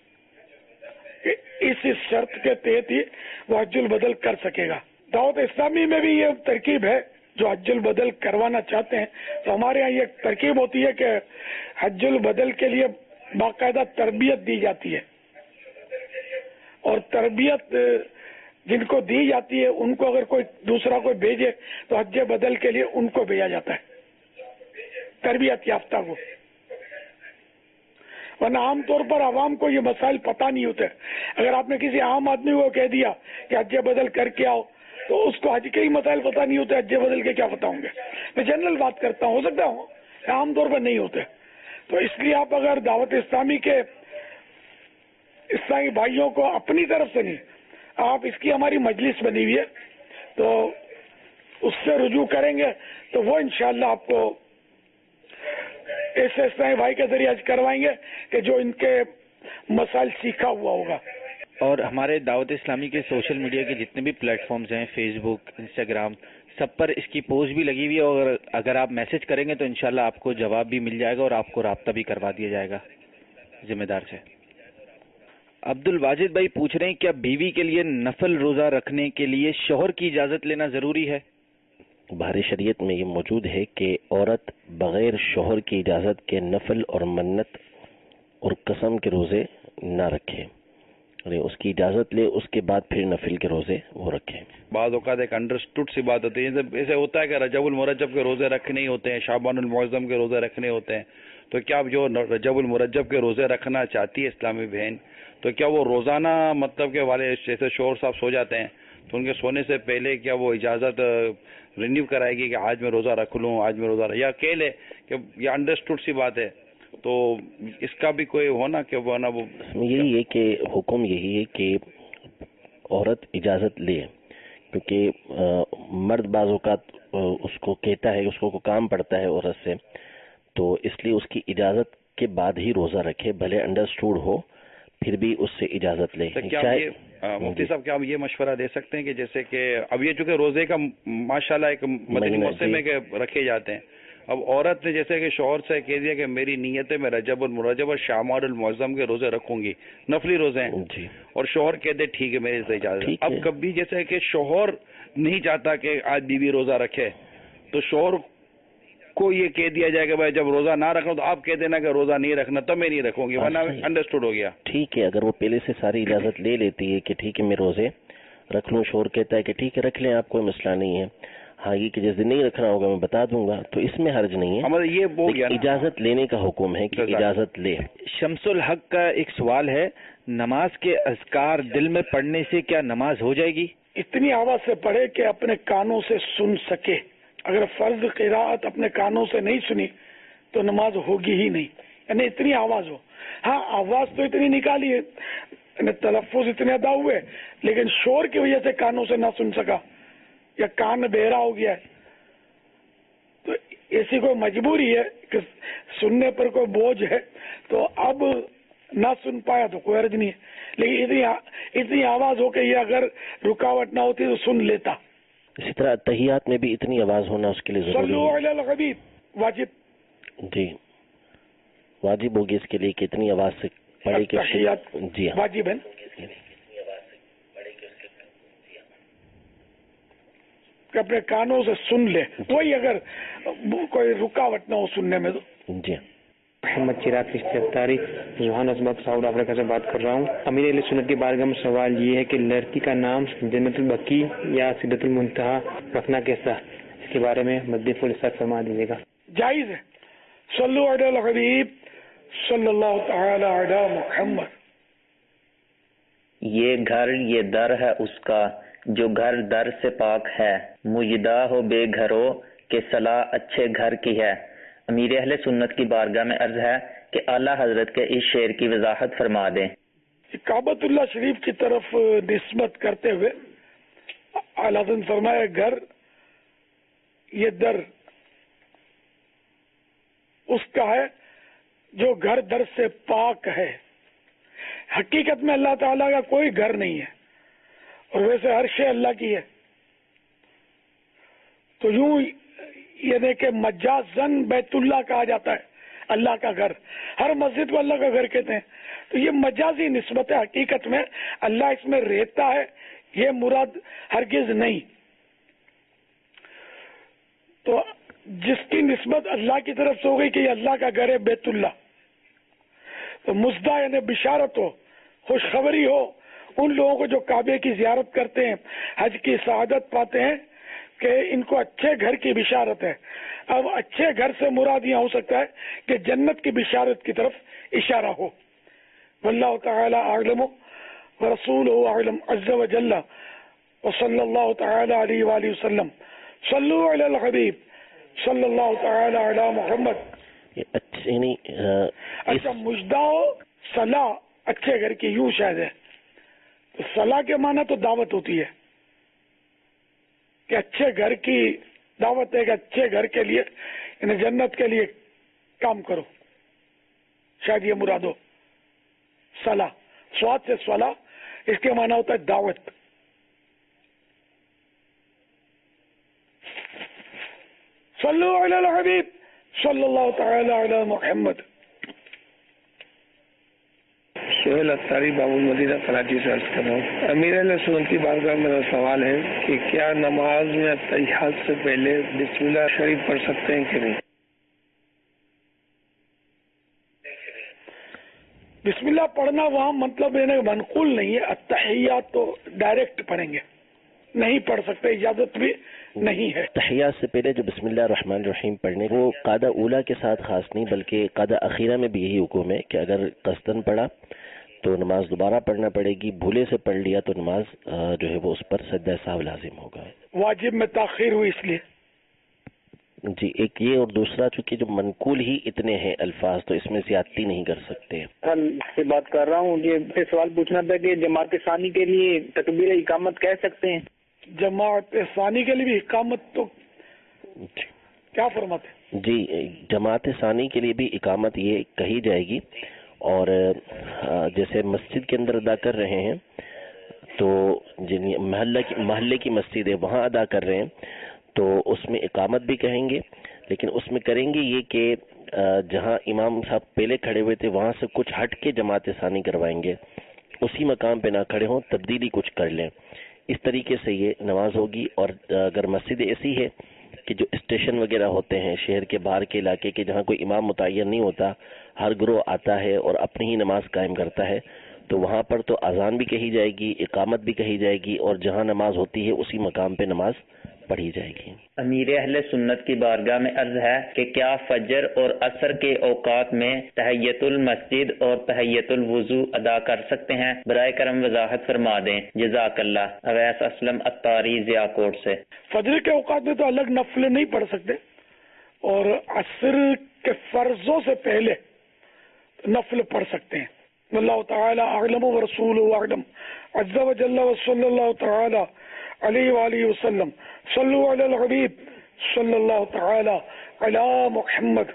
اس شرط کے تحت ہی وہ حج البدل کر سکے گا۔ دعوت اسلامی میں بھی یہ ترکیب ہے، جو حج البدل کروانا چاہتے ہیں تو ہمارے یہاں یہ ترکیب ہوتی ہے کہ حج البدل کے لیے باقاعدہ تربیت دی جاتی ہے، اور تربیت جن کو دی جاتی ہے ان کو اگر کوئی دوسرا کوئی بھیجے تو حج بدل کے لیے ان کو بھیجا جاتا ہے، تربیت یافتہ کو۔ ورنہ عام طور پر عوام کو یہ مسائل پتہ نہیں ہوتے. اگر آپ نے کسی عام آدمی کو کہہ دیا کہ حج بدل کر کے آؤ تو اس کو حج کے ہی مسائل پتہ نہیں ہوتے, حج بدل کے کیا پتہ ہوں گے. میں جنرل بات کرتا ہوں, ہو سکتا ہوں عام طور پر نہیں ہوتے. تو اس لیے آپ اگر دعوت اسلامی کے اسلامی بھائیوں کو اپنی طرف سے نہیں, آپ اس کی ہماری مجلس بنی ہوئی ہے تو اس سے رجوع کریں گے تو وہ انشاءاللہ آپ کو ایسے اسلامی بھائی کے ذریعے حج کروائیں گے کہ جو ان کے مسائل سیکھا ہوا ہوگا. اور ہمارے دعوت اسلامی کے سوشل میڈیا کے جتنے بھی پلیٹ فارمز ہیں, فیس بک, انسٹاگرام, سب پر اس کی پوسٹ بھی لگی ہوئی ہے, اور اگر آپ میسج کریں گے تو انشاءاللہ آپ کو جواب بھی مل جائے گا اور آپ کو رابطہ بھی کروا دیا جائے گا ذمہ دار سے. عبد الواجد بھائی پوچھ رہے ہیں کیا بیوی کے لیے نفل روزہ رکھنے کے لیے شوہر کی اجازت لینا ضروری ہے؟ بہر شریعت میں یہ موجود ہے کہ عورت بغیر شوہر کی اجازت کے نفل اور منت اور قسم کے روزے نہ رکھے, اس کی اجازت لے, اس کے بعد پھر نفل کے روزے وہ رکھیں. بعض اوقات ایک انڈرسٹوڈ سی بات ہوتی ہے, ایسے ہوتا ہے کہ رجب المرجب کے روزے رکھنے ہی ہوتے ہیں, شعبان المعظم کے روزے رکھنے ہوتے ہیں, تو کیا جو رجب المرجب کے روزے رکھنا چاہتی ہے اسلامی بہن, تو کیا وہ روزانہ مطلب کہ والے جیسے شوہر صاحب سو جاتے ہیں تو ان کے سونے سے پہلے کیا وہ اجازت رینیو کرائے گی کہ آج میں روزہ رکھ لوں, آج میں روزہ رکھ, یا کہہ لے کہ یہ انڈرسٹوڈ سی بات ہے, تو اس کا بھی کوئی ہونا کہ وہ نا وہ یہی ہے کہ حکم یہی ہے کہ عورت اجازت لے, کیونکہ مرد بعض اوقات اس کو کہتا ہے, اس کو کام پڑتا ہے عورت سے, تو اس لیے اس کی اجازت کے بعد ہی روزہ رکھے, بھلے انڈرسٹوڈ ہو پھر بھی اس سے اجازت لے. کیا مفتی صاحب کیا ہم یہ مشورہ دے سکتے ہیں کہ جیسے کہ اب یہ چونکہ روزے کا ماشاءاللہ ایک مدنی موسم میں کہ رکھے جاتے ہیں, اب عورت نے جیسے کہ شوہر سے کہہ دیا کہ میری نیت ہے میں رجب المرجب اور شعبان المعظم کے روزے رکھوں گی, نفلی روزے ہیں, جی, اور شوہر کہہ دے ٹھیک ہے میری سے اجازت. اب کبھی جیسے کہ شوہر نہیں چاہتا کہ آج بیوی روزہ رکھے تو شوہر کو یہ کہہ دیا جائے کہ بھائی جب روزہ نہ رکھنا تو آپ کہہ دینا کہ روزہ نہیں رکھنا تو میں نہیں رکھوں گی, ورنہ انڈرسٹوڈ ہو گیا. ٹھیک ہے, اگر وہ پہلے سے ساری اجازت لے لیتی ہے کہ ٹھیک ہے میں روزے رکھ لوں, شوہر کہتا ہے کہ ٹھیک ہے رکھ لیں, آپ کوئی مسئلہ نہیں ہے, ہاں یہ کہ جس دن نہیں رکھنا ہوگا میں بتا دوں گا, تو اس میں حرج نہیں ہے. یہ ہو گیا اجازت لینے کا حکم ہے کہ اجازت لے. شمس الحق کا ایک سوال ہے, نماز کے اذکار دل میں پڑھنے سے کیا نماز ہو جائے گی؟ اتنی آواز سے پڑھے کہ اپنے کانوں سے سن سکے. اگر فرض قراءت اپنے کانوں سے نہیں سنی تو نماز ہوگی ہی نہیں, یعنی اتنی آواز ہو. ہاں آواز تو اتنی نکالی ہے, یعنی تلفظ اتنے ادا ہوئے, لیکن شور کی وجہ سے کانوں سے نہ سن سکا یا کان بہرا ہو گیا ہے, تو ایسی کوئی مجبوری ہے کہ سننے پر کوئی بوجھ ہے تو اب نہ سن پایا تو کوئی حرج نہیں ہے, لیکن اتنی اتنی آواز ہو کہ یہ اگر رکاوٹ نہ ہوتی تو سن لیتا. اسی طرح تحیات میں بھی اتنی آواز ہونا اس کے لیے ضروری صلو علی الحبیب واجب, جی واجب ہوگی اس کے لیے کہ اتنی آواز سے پڑھے کہ جی واجب ہے, کہ اپنے کانوں سے سن لے, وہی اگر کوئی رکاوٹ نہ ہو سننے میں تو. جی محمد چراغ اتاری جوہان اسباب ساؤتھ افریقہ سے بات کر رہا ہوں. امیر اہل سنت کی بارگاہ میں سوال یہ ہے کہ لڑکی کا نام جنت البقیع یا سدرۃ المنتہا رکھنا کیسا, اس کے بارے میں مدنی فلسفہ فرما دیجیے گا. جائز ہے. صلو علی الحبیب صلی اللہ تعالی علی محمد. یہ گھر یہ در ہے اس کا جو گھر در سے پاک ہے, مجدہ ہو بے گھروں کہ صلاح اچھے گھر کی ہے. امیر اہل سنت کی بارگاہ میں عرض ہے کہ اعلیٰ حضرت کے اس شعر کی وضاحت فرما دیں. کعبۃ اللہ شریف کی طرف نسبت کرتے ہوئے اعلیٰ حضرت نے فرمایا گھر یہ در اس کا ہے جو گھر در سے پاک ہے. حقیقت میں اللہ تعالیٰ کا کوئی گھر نہیں ہے, اور ویسے ہر شے اللہ کی ہے, تو یوں یعنی کہ مجازن بیت اللہ کہا جاتا ہے, اللہ کا گھر. ہر مسجد کو اللہ کا گھر کہتے ہیں, تو یہ مجازی نسبت ہے. حقیقت میں اللہ اس میں رہتا ہے یہ مراد ہرگز نہیں. تو جس کی نسبت اللہ کی طرف سے ہو گئی کہ یہ اللہ کا گھر ہے بیت اللہ, تو مزدہ یعنی بشارت ہو, خوشخبری ہو ان لوگوں کو جو کعبے کی زیارت کرتے ہیں, حج کی سعادت پاتے ہیں, کہ ان کو اچھے گھر کی بشارت ہے. اب اچھے گھر سے مراد یہ ہو سکتا ہے کہ جنت کی بشارت کی طرف اشارہ ہو. واللہ تعالی اعلم ورسولہ اعلم عز وجل وصلی اللہ تعالی علیہ وآلہ وسلم. صلو علی الحبیب صلی اللہ تعالی علی محمد. اچھا مجداؤ صلاح اچھے گھر کی یوں شاید ہے. صلاح کے معنی تو دعوت ہوتی ہے کہ اچھے گھر کی دعوت ہے کہ اچھے گھر کے لیے یعنی جنت کے لیے کام کرو. شاید یہ مراد ہو. صلاح سواد سے صلاح اس کے معنی ہوتا ہے دعوت. صلو علی الحبیب صلی اللہ تعالی علی محمد. سہیل اختاری باب المدینہ کراچی سے عرض کر رہا ہوں. امیر اہل سنت کی بارگاہ میں میرا سوال ہے کہ کیا نماز میں تحیات سے پہلے بسم اللہ شریف پڑھ سکتے ہیں کہ نہیں؟ بسم اللہ پڑھنا وہاں مطلب ہے منقول نہیں ہے. التحیات تو ڈائریکٹ پڑھیں گے, نہیں پڑھ سکتے, اجازت بھی نہیں ہے. تحیات سے پہلے جو بسم اللہ الرحمن الرحیم پڑھنے وہ قاعدہ اولا کے ساتھ خاص نہیں بلکہ قاعدہ اخیرہ میں بھی یہی حکم ہے کہ اگر قصدن پڑھا تو نماز دوبارہ پڑھنا پڑے گی, بھولے سے پڑھ لیا تو نماز جو ہے وہ اس پر سجدہ سہو لازم ہوگا. واجب میں تاخیر ہوئی اس لیے. جی ایک یہ, اور دوسرا چونکہ جو منقول ہی اتنے ہیں الفاظ تو اس میں زیادتی نہیں کر سکتے. سے بات کر رہا ہوں, یہ سوال پوچھنا تھا کہ جماعت ثانی کے لیے تکبیر اقامت کہہ سکتے ہیں؟ جماعت ثانی کے لیے بھی اقامت تو کیا فرماتے ہیں؟ جی جماعت ثانی کے لیے بھی اقامت یہ کہی جائے گی, اور جیسے مسجد کے اندر ادا کر رہے ہیں تو جن محلہ کی محلے کی مسجد ہے وہاں ادا کر رہے ہیں تو اس میں اقامت بھی کہیں گے, لیکن اس میں کریں گے یہ کہ جہاں امام صاحب پہلے کھڑے ہوئے تھے وہاں سے کچھ ہٹ کے جماعت ثانی کروائیں گے, اسی مقام پہ نہ کھڑے ہوں, تبدیلی کچھ کر لیں. اس طریقے سے یہ نماز ہوگی. اور اگر مسجد ایسی ہے کہ جو اسٹیشن وغیرہ ہوتے ہیں شہر کے باہر کے علاقے کے جہاں کوئی امام متعین نہیں ہوتا, ہر گروہ آتا ہے اور اپنی ہی نماز قائم کرتا ہے, تو وہاں پر تو اذان بھی کہی جائے گی, اقامت بھی کہی جائے گی, اور جہاں نماز ہوتی ہے اسی مقام پہ نماز پڑھی جائے گی. امیر اہل سنت کی بارگاہ میں عرض ہے کہ کیا فجر اور عصر کے اوقات میں تحیت المسجد اور تحیت الوضو ادا کر سکتے ہیں؟ برائے کرم وضاحت فرما دیں, جزاک اللہ. اویس اسلم اتاری ضیاء کوٹ سے. فجر کے اوقات میں تو الگ نفل نہیں پڑھ سکتے, اور عصر کے فرضوں سے پہلے نفل پڑھ سکتے ہیں. واللہ تعالی اعلم ورسولہ اعلم عز وجل وصلی اللہ تعالی علیہ وآلہ وسلم. صلو علی الحبیب صلی اللہ تعالی علی محمد.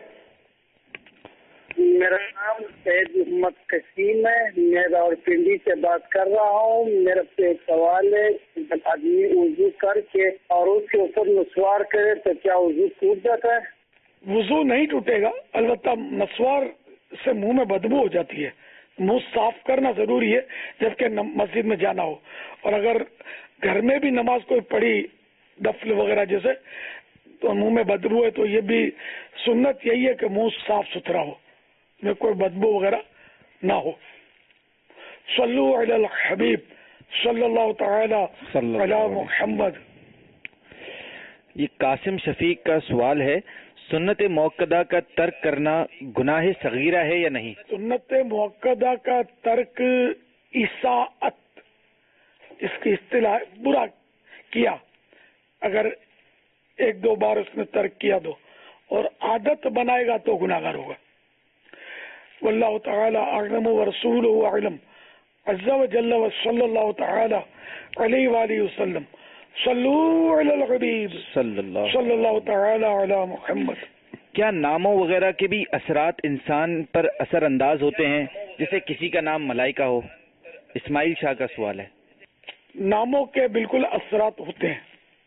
میرا نام سید محمد قسیم ہے, میں راولپنڈی سے بات کر رہا ہوں. میرا سے ایک سوال ہے, جب آدمی وضو کر کے اور اس کے اوپر مسوار کرے تو کیا وضو ٹوٹ جاتا ہے؟ وضو نہیں ٹوٹے گا, البتہ مسوار سے منہ میں بدبو ہو جاتی ہے. منہ صاف کرنا ضروری ہے جبکہ مسجد میں جانا ہو, اور اگر گھر میں بھی نماز کوئی پڑھی دفل وغیرہ جیسے تو منہ میں بدبو ہے تو یہ بھی سنت یہی ہے کہ منہ صاف ستھرا ہو, میں کوئی بدبو وغیرہ نہ ہو. صلو علی الحبیب صلی اللہ تعالی علی محمد. یہ قاسم شفیق کا سوال ہے, سنت موقدہ کا ترک کرنا گناہ صغیرہ ہے یا نہیں؟ سنت موقدہ کا ترک اساءت اس کی اصطلاح برا کیا, اگر ایک دو بار اس نے ترک کیا دو اور عادت بنائے گا تو گناہگار ہوگا. واللہ تعالی اعلم ورسولہ اعلم عز وجل وصلی اللہ تعالی علیہ وآلہ وسلم. صلو علی الحبیب صلی اللہ تعالی علی محمد. کیا ناموں وغیرہ کے بھی اثرات انسان پر اثر انداز ہوتے ہیں, جیسے کسی کا نام ملائکہ ہو؟ اسماعیل شاہ کا سوال ہے. ناموں کے بالکل اثرات ہوتے ہیں.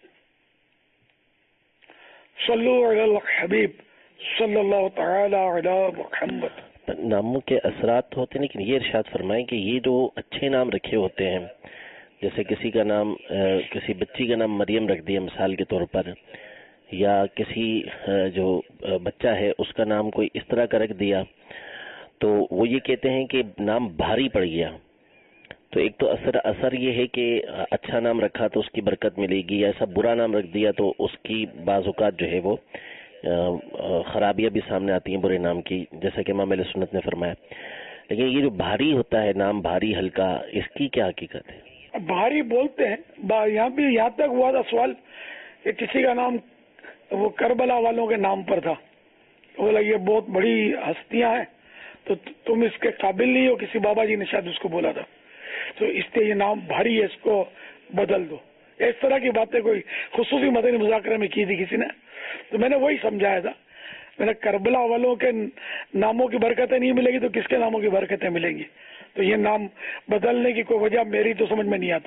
صلو علی الحبیب صلی اللہ تعالی علی محمد. ناموں کے اثرات ہوتے ہیں, لیکن یہ ارشاد فرمائیں کہ یہ جو اچھے نام رکھے ہوتے ہیں, جیسے کسی کا نام کسی بچی کا نام مریم رکھ دیا مثال کے طور پر, یا کسی جو بچہ ہے اس کا نام کوئی اس طرح کا رکھ دیا, تو وہ یہ کہتے ہیں کہ نام بھاری پڑ گیا. تو ایک تو اثر اثر یہ ہے کہ اچھا نام رکھا تو اس کی برکت ملے گی، یا ایسا برا نام رکھ دیا تو اس کی بعض اوقات جو ہے وہ خرابیاں بھی سامنے آتی ہیں برے نام کی، جیسا کہ امام اہل سنت نے فرمایا. لیکن یہ جو بھاری ہوتا ہے نام، بھاری ہلکا، اس کی کیا حقیقت ہے؟ بھاری بولتے ہیں. یہاں بھی یہاں تک ہوا تھا سوال کہ کسی کا نام وہ کربلا والوں کے نام پر تھا، بولا یہ بہت بڑی ہستیاں ہیں تو تم اس کے قابل نہیں ہو، کسی بابا جی نے شاید اس کو بولا تھا، تو اس لیے یہ نام بھاری ہے، اس کو بدل دو. اس طرح کی باتیں کوئی خصوصی مدنی مذاکرے میں کی تھی کسی نے، تو میں نے وہی سمجھایا تھا. میں نے کربلا والوں کے ناموں کی برکتیں نہیں ملے گی تو کس کے ناموں کی برکتیں ملیں گی؟ تو یہ نام بدلنے کی کوئی وجہ میری تو سمجھ میں نہیں آتی.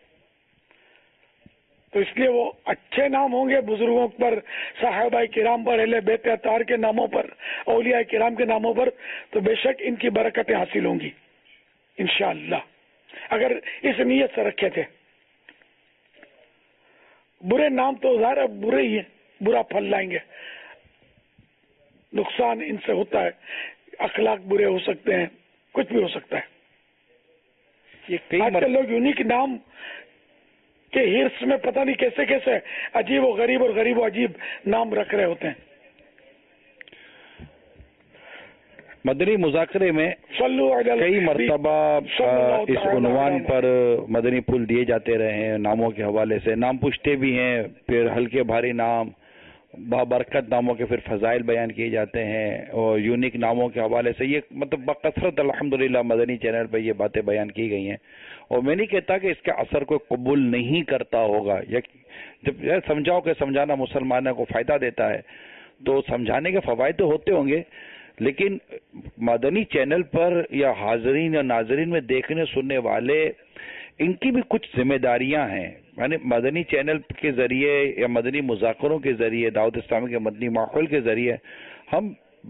تو اس لیے وہ اچھے نام ہوں گے بزرگوں پر، صحابہ کرام پر، اہل بیت اطہار کے ناموں پر، اولیاء کرام کے ناموں پر، تو بے شک ان کی برکتیں حاصل ہوں گی انشاءاللہ، اگر اس نیت سے رکھے تھے. برے نام تو ظاہر ہے برے ہی ہیں، برا پھل لائیں گے، نقصان ان سے ہوتا ہے، اخلاق برے ہو سکتے ہیں، کچھ بھی ہو سکتا ہے. آج کل لوگ یونیک نام کے ہرس میں پتہ نہیں کیسے کیسے عجیب و غریب اور غریب و عجیب نام رکھ رہے ہوتے ہیں. مدنی مذاکرے میں کئی مرتبہ اس عنوان پر مدنی پھول دیے جاتے رہے ہیں ناموں کے حوالے سے، نام پوچھتے بھی ہیں، پھر ہلکے بھاری نام، بابرکت ناموں کے پھر فضائل بیان کیے جاتے ہیں، اور یونیک ناموں کے حوالے سے یہ مطلب بکثرت الحمدللہ مدنی چینل پہ یہ باتیں بیان کی گئی ہیں. اور میں نہیں کہتا کہ اس کا اثر کوئی قبول نہیں کرتا ہوگا، جب سمجھاؤ کہ سمجھانا مسلمانوں کو فائدہ دیتا ہے تو سمجھانے کے فوائد تو ہوتے ہوں گے، لیکن مدنی چینل پر یا حاضرین یا ناظرین میں دیکھنے سننے والے، ان کی بھی کچھ ذمہ داریاں ہیں. یعنی مدنی چینل کے ذریعے یا مدنی مذاکروں کے ذریعے، دعوت اسلامی کے مدنی ماحول کے ذریعے ہم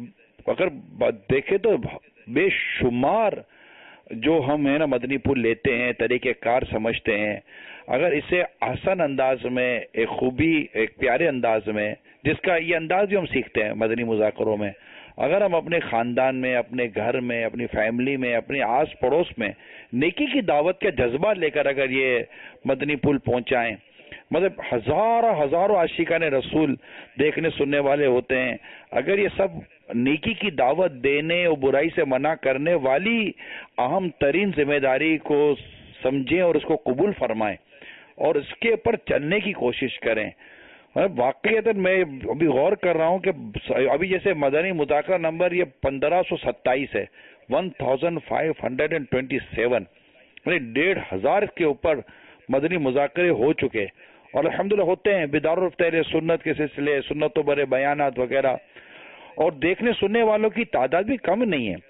اگر دیکھیں تو بے شمار جو ہم ہے نا مدنی پھول لیتے ہیں، طریقہ کار سمجھتے ہیں، اگر اسے آسان انداز میں، ایک خوبی، ایک پیارے انداز میں، جس کا یہ انداز بھی ہم سیکھتے ہیں مدنی مذاکروں میں، اگر ہم اپنے خاندان میں، اپنے گھر میں، اپنی فیملی میں، اپنے آس پڑوس میں نیکی کی دعوت کا جذبہ لے کر اگر یہ مدنی پھول پہنچائیں، مطلب ہزاروں ہزاروں عاشقان رسول دیکھنے سننے والے ہوتے ہیں، اگر یہ سب نیکی کی دعوت دینے اور برائی سے منع کرنے والی اہم ترین ذمہ داری کو سمجھیں اور اس کو قبول فرمائیں اور اس کے اوپر چلنے کی کوشش کریں. واقعیت میں ابھی غور کر رہا ہوں کہ ابھی جیسے مدنی مذاکرہ نمبر یہ پندرہ سو ستائیس ہے، one thousand five hundred and twenty seven, یعنی ڈیڑھ ہزار کے اوپر مدنی مذاکرے ہو چکے، اور الحمدللہ ہوتے ہیں بدارالفت اہل سنت کے سلسلے، سنت و برے بیانات وغیرہ، اور دیکھنے سننے والوں کی تعداد بھی کم نہیں ہے.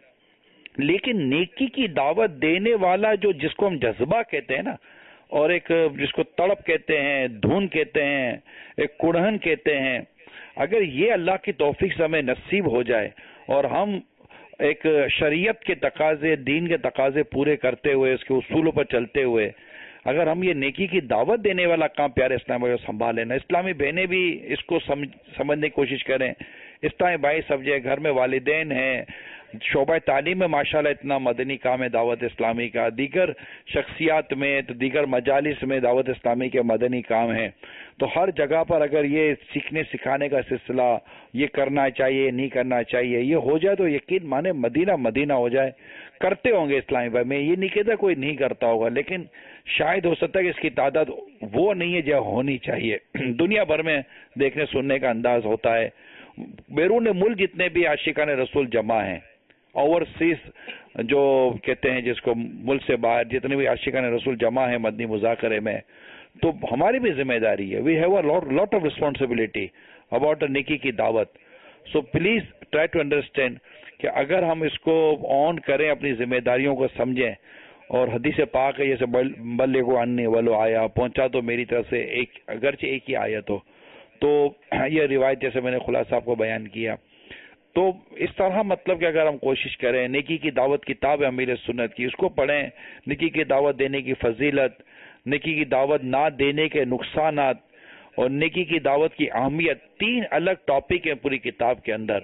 لیکن نیکی کی دعوت دینے والا جو جس کو ہم جذبہ کہتے ہیں نا، اور ایک جس کو تڑپ کہتے ہیں، دھن کہتے ہیں، ایک کڑہن کہتے ہیں، اگر یہ اللہ کی توفیق سے ہمیں نصیب ہو جائے اور ہم ایک شریعت کے تقاضے، دین کے تقاضے پورے کرتے ہوئے، اس کے اصولوں پر چلتے ہوئے اگر ہم یہ نیکی کی دعوت دینے والا کام پیارے اسلام بھائی سنبھال لینا، اسلامی بہنیں بھی اس کو سمجھنے کی کوشش کریں، اسلامی بھائی سمجھے، گھر میں والدین ہیں، شعبہ تعلیم میں ماشاءاللہ اتنا مدنی کام ہے دعوت اسلامی کا، دیگر شخصیات میں، تو دیگر مجالس میں دعوت اسلامی کے مدنی کام ہیں، تو ہر جگہ پر اگر یہ سیکھنے سکھانے کا سلسلہ، یہ کرنا چاہیے، نہیں کرنا چاہیے، یہ ہو جائے تو یقین مانے مدینہ مدینہ ہو جائے. کرتے ہوں گے اسلامی بھائی، میں یہ نہیں کہتا کوئی نہیں کرتا ہوگا، لیکن شاید ہو سکتا ہے کہ اس کی تعداد وہ نہیں ہے جو ہونی چاہیے. دنیا بھر میں دیکھنے سننے کا انداز ہوتا ہے، بیرون ملک جتنے بھی عاشقان رسول جمع ہیں، اوورسیز جو کہتے ہیں جس کو ملک سے باہر جتنے بھی عاشقان رسول جمع ہیں مدنی مذاکرے میں، تو ہماری بھی ذمہ داری ہے. We have a lot of responsibility about نیکی کی دعوت. So please try to understand کہ اگر ہم اس کو آن کریں، اپنی ذمہ داریوں کو سمجھیں، اور حدیث پاک ہے جیسے بلغوا عنی ولو آیا، پہنچا تو میری طرف سے ایک، اگرچہ ایک ہی آیت ہو، تو یہ روایت جیسے میں نے خلاصہ صاحب کو بیان کیا، تو اس طرح مطلب کہ اگر ہم کوشش کریں، نیکی کی دعوت کتاب ہے امیر سنت کی، اس کو پڑھیں، نیکی کی دعوت دینے کی فضیلت، نیکی کی دعوت نہ دینے کے نقصانات، اور نیکی کی دعوت کی اہمیت، تین الگ ٹاپک ہیں پوری کتاب کے اندر،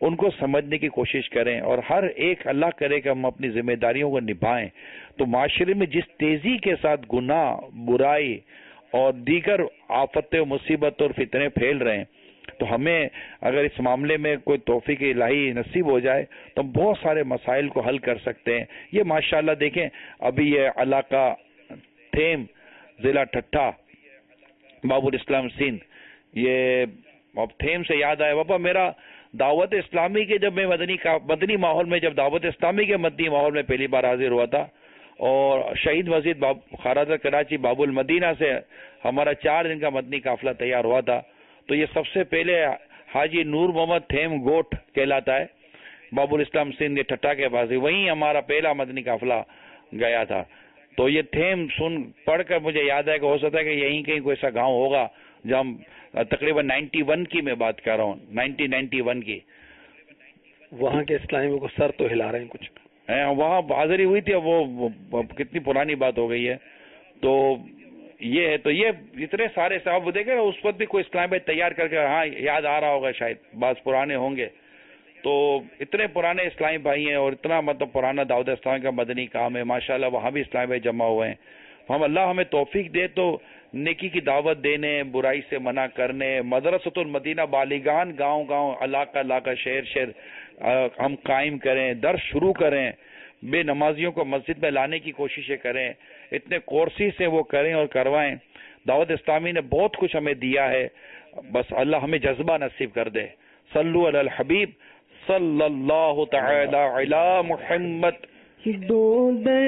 ان کو سمجھنے کی کوشش کریں اور ہر ایک اللہ کرے کہ ہم اپنی ذمہ داریوں کو نبھائیں. تو معاشرے میں جس تیزی کے ساتھ گناہ، برائی اور دیگر آفتیں و مصیبت اور فتنے پھیل رہے ہیں، تو ہمیں اگر اس معاملے میں کوئی توفیق الہی نصیب ہو جائے تو ہم بہت سارے مسائل کو حل کر سکتے ہیں. یہ ماشاءاللہ دیکھیں ابھی یہ علاقہ تھیم ضلع ٹھٹھا باب الاسلام سندھ، یہ اب تھیم سے یاد آیا بابا میرا دعوت اسلامی کے جب میں مدنی مدنی ماحول میں جب دعوت اسلامی کے مدنی ماحول میں پہلی بار حاضر ہوا تھا اور شہید مسجد خارجہ کراچی باب المدینہ سے ہمارا چار دن کا مدنی قافلہ تیار ہوا تھا، تو یہ سب سے پہلے حاجی نور محمد تھیم گوٹ کہلاتا ہے باب الاسلام سندھ ٹھٹھا کے پاس، وہیں ہمارا پہلا مدنی قافلہ گیا تھا. تو یہ تھیم سن پڑھ کر مجھے یاد ہے کہ ہو سکتا ہے کہ یہیں کہیں کوئی ایسا گاؤں ہوگا جہاں تقریباً نائنٹی ون کی میں بات کر رہا ہوں، نائنٹین نائنٹی ون کی. وہاں کے اسلامی کو سر تو ہلا رہے ہیں کچھ، وہاں حاضری ہوئی تھی، وہ کتنی پرانی بات ہو گئی ہے. تو یہ ہے، تو یہ اتنے سارے صاحب دیکھیں اس وقت بھی کوئی اسلام بھائی تیار کر کے، ہاں یاد آ رہا ہوگا شاید بعض پرانے ہوں گے، تو اتنے پرانے اسلامی بھائی ہیں اور اتنا مطلب پرانا دعوت اسلام کا مدنی کام ہے ماشاءاللہ، وہاں بھی اسلامی بھائی جمع ہوئے ہیں. ہم اللہ ہمیں توفیق دے تو نیکی کی دعوت دینے، برائی سے منع کرنے، مدرسۃ المدینہ بالیگان گاؤں گاؤں علاقہ علاقہ شہر شہر ہم قائم کریں، درس شروع کریں، بے نمازیوں کو مسجد میں لانے کی کوششیں کریں، اتنے کورسز سے وہ کریں اور کروائیں. دعوت اسلامی نے بہت کچھ ہمیں دیا ہے، بس اللہ ہمیں جذبہ نصیب کر دے. صلو علی الحبیب صلی اللہ تعالی علی محمد. دو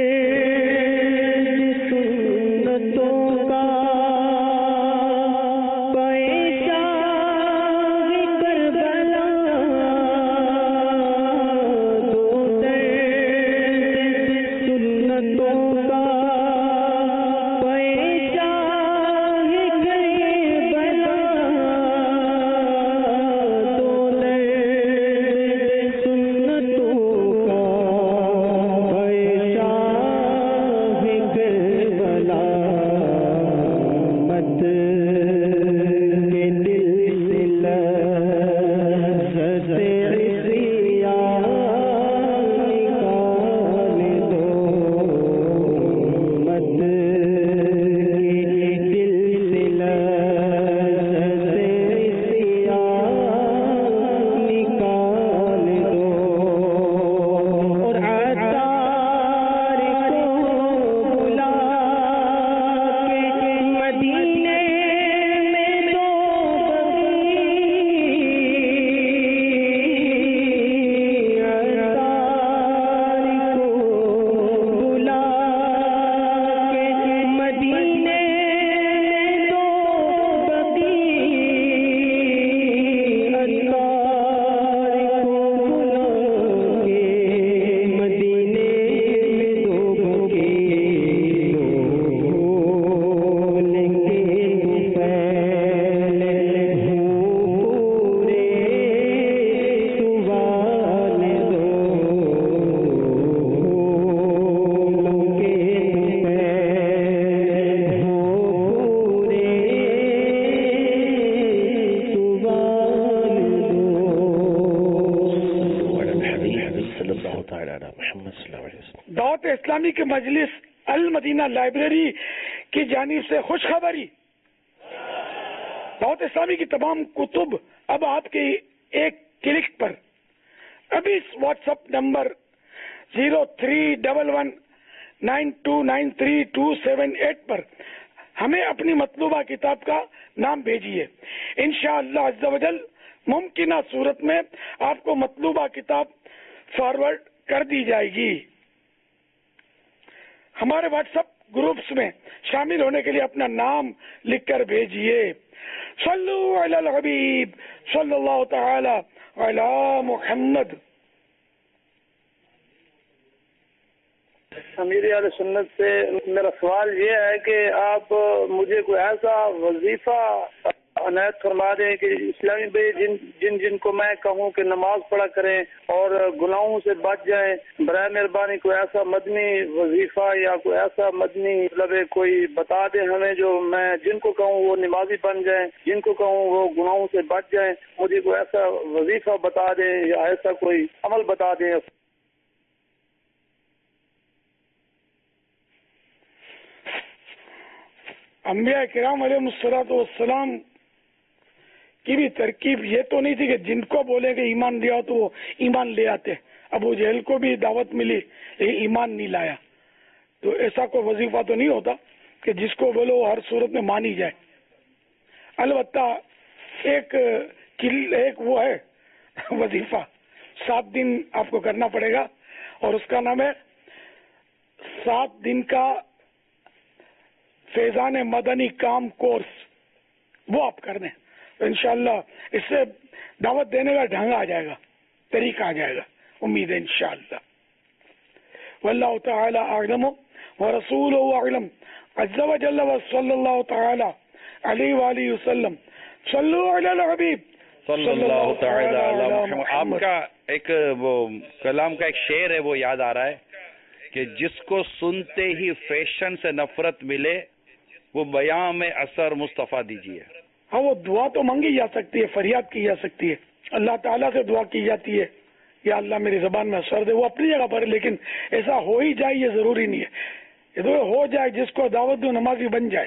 درد سنتوں کا کی مجلس المدینہ لائبریری کی جانب سے خوشخبری، دعوت اسلامی کی تمام کتب اب آپ کے ایک کلک پر. ابھی اس WhatsApp number zero three double one nine two nine three two seven eight پر ہمیں اپنی مطلوبہ کتاب کا نام بھیجیے. انشاءاللہ عز و جل ممکنہ صورت میں آپ کو مطلوبہ کتاب فارورڈ کر دی جائے گی. ہمارے واٹس ایپ گروپس میں شامل ہونے کے لیے اپنا نام لکھ کر بھیجیے. صلو علی الحبیب صلی اللہ تعالی علی محمد. امیر اہل سنت سے میرا سوال یہ ہے کہ آپ مجھے کوئی ایسا وظیفہ عنایت فرما دیں کہ اسلامی بھائی جن جن جن کو میں کہوں کہ نماز پڑھا کریں اور گناہوں سے بچ جائیں، برائے مہربانی کوئی ایسا مدنی وظیفہ یا کوئی ایسا مدنی مطلب کوئی بتا دیں ہمیں جو میں جن کو کہوں وہ نمازی بن جائیں، جن کو کہوں وہ گناہوں سے بچ جائیں. مجھے کوئی ایسا وظیفہ بتا دیں یا ایسا کوئی عمل بتا دیں. انبیاء کرام علیہ الصلوۃ والسلام کی بھی ترکیب یہ تو نہیں تھی کہ جن کو بولے کہ ایمان دیا تو وہ ایمان لے آتے. ابو جہل کو بھی دعوت ملی لیکن ایمان نہیں لایا. تو ایسا کوئی وظیفہ تو نہیں ہوتا کہ جس کو بولو وہ ہر صورت میں مانی جائے. البتہ ایک ایک وہ ہے وظیفہ سات دن آپ کو کرنا پڑے گا اور اس کا نام ہے سات دن کا فیضان مدنی کام کورس. وہ آپ کر دیں تو انشاءاللہ اس سے دعوت دینے کا ڈھنگ آ جائے گا، طریقہ آ جائے گا. امید ہے انشاءاللہ. واللہ تعالی اعلم ورسولہ اعلم عز وجل وصلی اللہ تعالی علیہ وآلہ وسلم. صلو علی الحبیب صلی اللہ تعالی علی محمد. آپ کا ایک وہ کلام کا ایک شعر ہے وہ یاد آ رہا ہے کہ جس کو سنتے ہی فیشن سے نفرت ملے وہ بیاں میں اثر مصطفیٰ دیجیے. ہاں وہ دعا تو مانگی جا سکتی ہے، فریاد کی جا سکتی ہے، اللہ تعالیٰ سے دعا کی جاتی ہے یا اللہ میری زبان میں اثر دے. وہ اپنی جگہ پر ہے لیکن ایسا ہو ہی جائے یہ ضروری نہیں ہے. یہ تو ہو جائے جس کو دعوت دو نمازی بن جائے.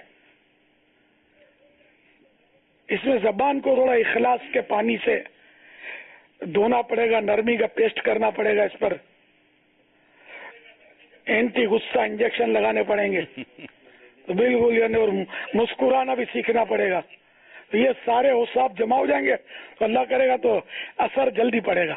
اس میں زبان کو تھوڑا اخلاص کے پانی سے دھونا پڑے گا، نرمی کا پیسٹ کرنا پڑے گا، اس پر اینٹی غصہ انجیکشن لگانے پڑیں گے تو بالکل یعنی اور مسکرانا بھی سیکھنا پڑے گا. تو یہ سارے اوصاف جمع ہو جائیں گے تو اللہ کرے گا تو اثر جلدی پڑے گا.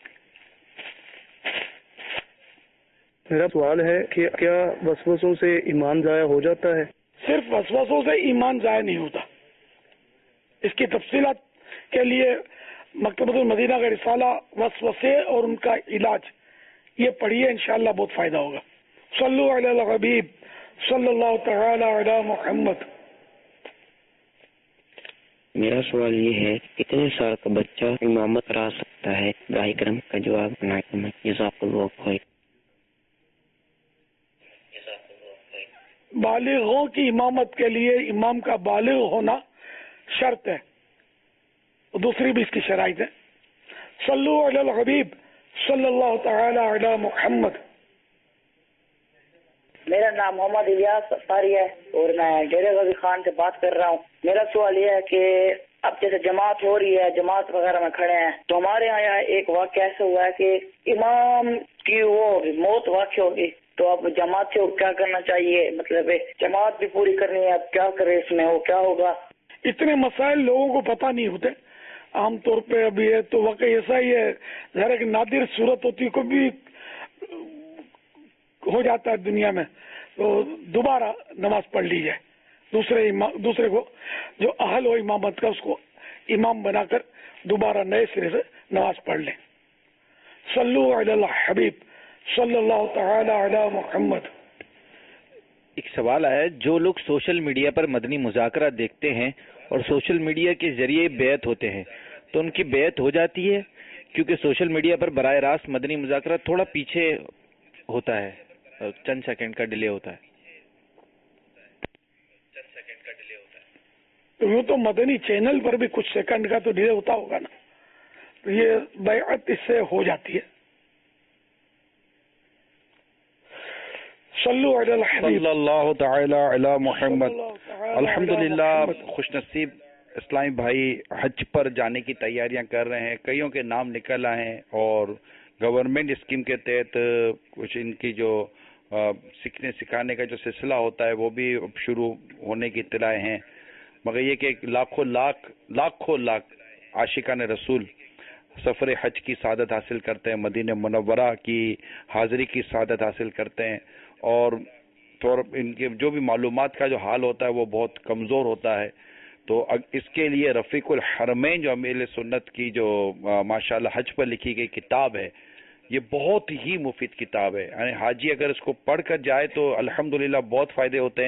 میرا سوال ہے کہ کیا وسوسوں سے ایمان ضائع ہو جاتا ہے؟ صرف وسوسوں سے ایمان ضائع نہیں ہوتا. اس کی تفصیلات کے لیے مکتبۃ المدینہ کا رسالہ وسوسے اور ان کا علاج یہ پڑھیے، انشاءاللہ بہت فائدہ ہوگا. صلو علی الحبیب صلی اللہ تعالی علی محمد. میرا سوال یہ ہے کتنے سال کا بچہ امامت کرا سکتا ہے؟ براہ کرم کا جواب بنائیں. جزاک اللہ خیر. بالغوں کی امامت کے لیے امام کا بالغ ہونا شرط ہے. دوسری بھی اس کی شرائط ہے. صلو علی الحبیب صلی اللہ تعالی علی محمد. میرا نام محمد الیاس افطاری ہے اور میں ڈیرے غازی خان سے بات کر رہا ہوں. میرا سوال یہ ہے کہ اب جیسے جماعت ہو رہی ہے، جماعت وغیرہ میں کھڑے ہیں، تو ہمارے یہاں ایک واقعہ ایسا ہوا ہے کہ امام کی وہ موت واقع ہوگی، تو اب جماعت سے کیا کرنا چاہیے؟ مطلب جماعت بھی پوری کرنی ہے، اب کیا کرے اس میں، وہ کیا ہوگا؟ اتنے مسائل لوگوں کو پتہ نہیں ہوتے عام طور پہ. ابھی ہے تو واقعی ایسا ہی ہے، ظاہر ایک نادر صورت ہوتی کو بھی ہو جاتا ہے دنیا میں، تو دوبارہ نماز پڑھ لی جائے. دوسرے دوسرے کو جو اہل ہو امامت کا اس کو امام بنا کر دوبارہ نئے سرے سے نماز پڑھ لیں. صلو علی الحبیب صلی اللہ تعالی علی محمد. ایک سوال ہے، جو لوگ سوشل میڈیا پر مدنی مذاکرہ دیکھتے ہیں اور سوشل میڈیا کے ذریعے بیعت ہوتے ہیں تو ان کی بیعت ہو جاتی ہے؟ کیونکہ سوشل میڈیا پر براہ راست مدنی مذاکرہ تھوڑا پیچھے ہوتا ہے، چند سیکنڈ کا ڈیلے ہوتا ہے. تو یوں تو مدنی چینل پر بھی کچھ سیکنڈ کا تو ڈیلے ہوتا ہوگا نا، تو یہ بیعت اس سے ہو جاتی ہے. صلو علی الحبیب صلی اللہ تعالی علی محمد. الحمدللہ خوش نصیب اسلامی بھائی حج پر جانے کی تیاریاں کر رہے ہیں. کئیوں کے نام نکل آئے ہیں اور گورنمنٹ اسکیم کے تحت کچھ ان کی جو سیکھنے سکھانے کا جو سلسلہ ہوتا ہے وہ بھی شروع ہونے کی اطلاعیں ہیں. مگر یہ کہ لاکھوں لاکھ لاکھوں لاکھ عاشقان رسول سفر حج کی سعادت حاصل کرتے ہیں، مدینہ منورہ کی حاضری کی سعادت حاصل کرتے ہیں، اور ان کے جو بھی معلومات کا جو حال ہوتا ہے وہ بہت کمزور ہوتا ہے. تو اس کے لیے رفیق الحرمین جو امیر سنت کی جو ماشاءاللہ حج پر لکھی گئی کتاب ہے، یہ بہت ہی مفید کتاب ہے. یعنی حاجی اگر اس کو پڑھ کر جائے تو الحمدللہ بہت فائدے ہوتے ہیں.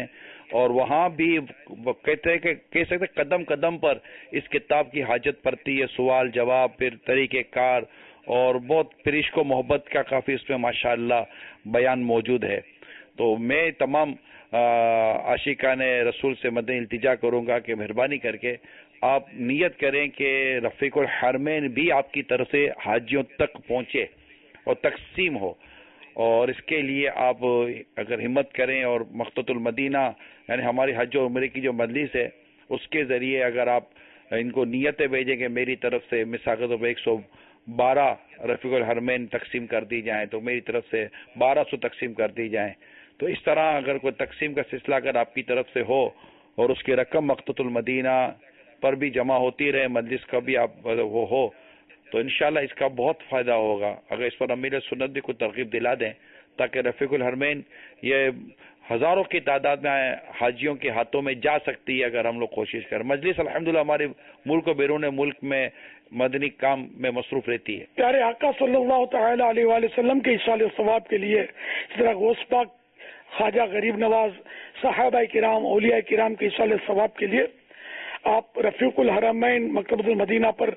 اور وہاں بھی کہتے ہیں کہ کہہ سکتے قدم قدم پر اس کتاب کی حاجت پڑتی ہے، سوال جواب، پھر طریقہ کار اور بہت پھر عشق و محبت کا کافی اس میں ماشاءاللہ بیان موجود ہے. تو میں تمام عاشقان رسول سے مدنی التجا کروں گا کہ مہربانی کر کے آپ نیت کریں کہ رفیق الحرمین بھی آپ کی طرف سے حاجیوں تک پہنچے اور تقسیم ہو، اور اس کے لیے آپ اگر ہمت کریں اور مقتۃ المدینہ یعنی ہماری حج و عمرے کی جو مجلس ہے اس کے ذریعے اگر آپ ان کو نیتیں بھیجیں کہ میری طرف سے مثال کے طور پر ایک سو بارہ رفیق الحرمین تقسیم کر دی جائیں تو میری طرف سے بارہ سو تقسیم کر دی جائیں، تو اس طرح اگر کوئی تقسیم کا سلسلہ اگر آپ کی طرف سے ہو اور اس کی رقم مقتۃ المدینہ پر بھی جمع ہوتی رہے، مجلس کا بھی آپ وہ ہو، تو انشاءاللہ اس کا بہت فائدہ ہوگا. اگر اس پر امیر سنت بھی کوئی ترغیب دلا دیں تاکہ رفیق الحرمین یہ ہزاروں کی تعداد میں حاجیوں کے ہاتھوں میں جا سکتی ہے اگر ہم لوگ کوشش کریں. مجلس الحمدللہ ہمارے ملک و بیرون ملک میں مدنی کام میں مصروف رہتی ہے. پیارے آقا صلی اللہ تعالی علیہ وآلہ وسلم کے ایصال ثواب کے لیے اس طرح غوث پاک، خواجہ غریب نواز، صحابہ کرام، اولیاء کرام کے ایصال ثواب کے لیے آپ رفیق الحرمین مکتبۃ المدینہ پر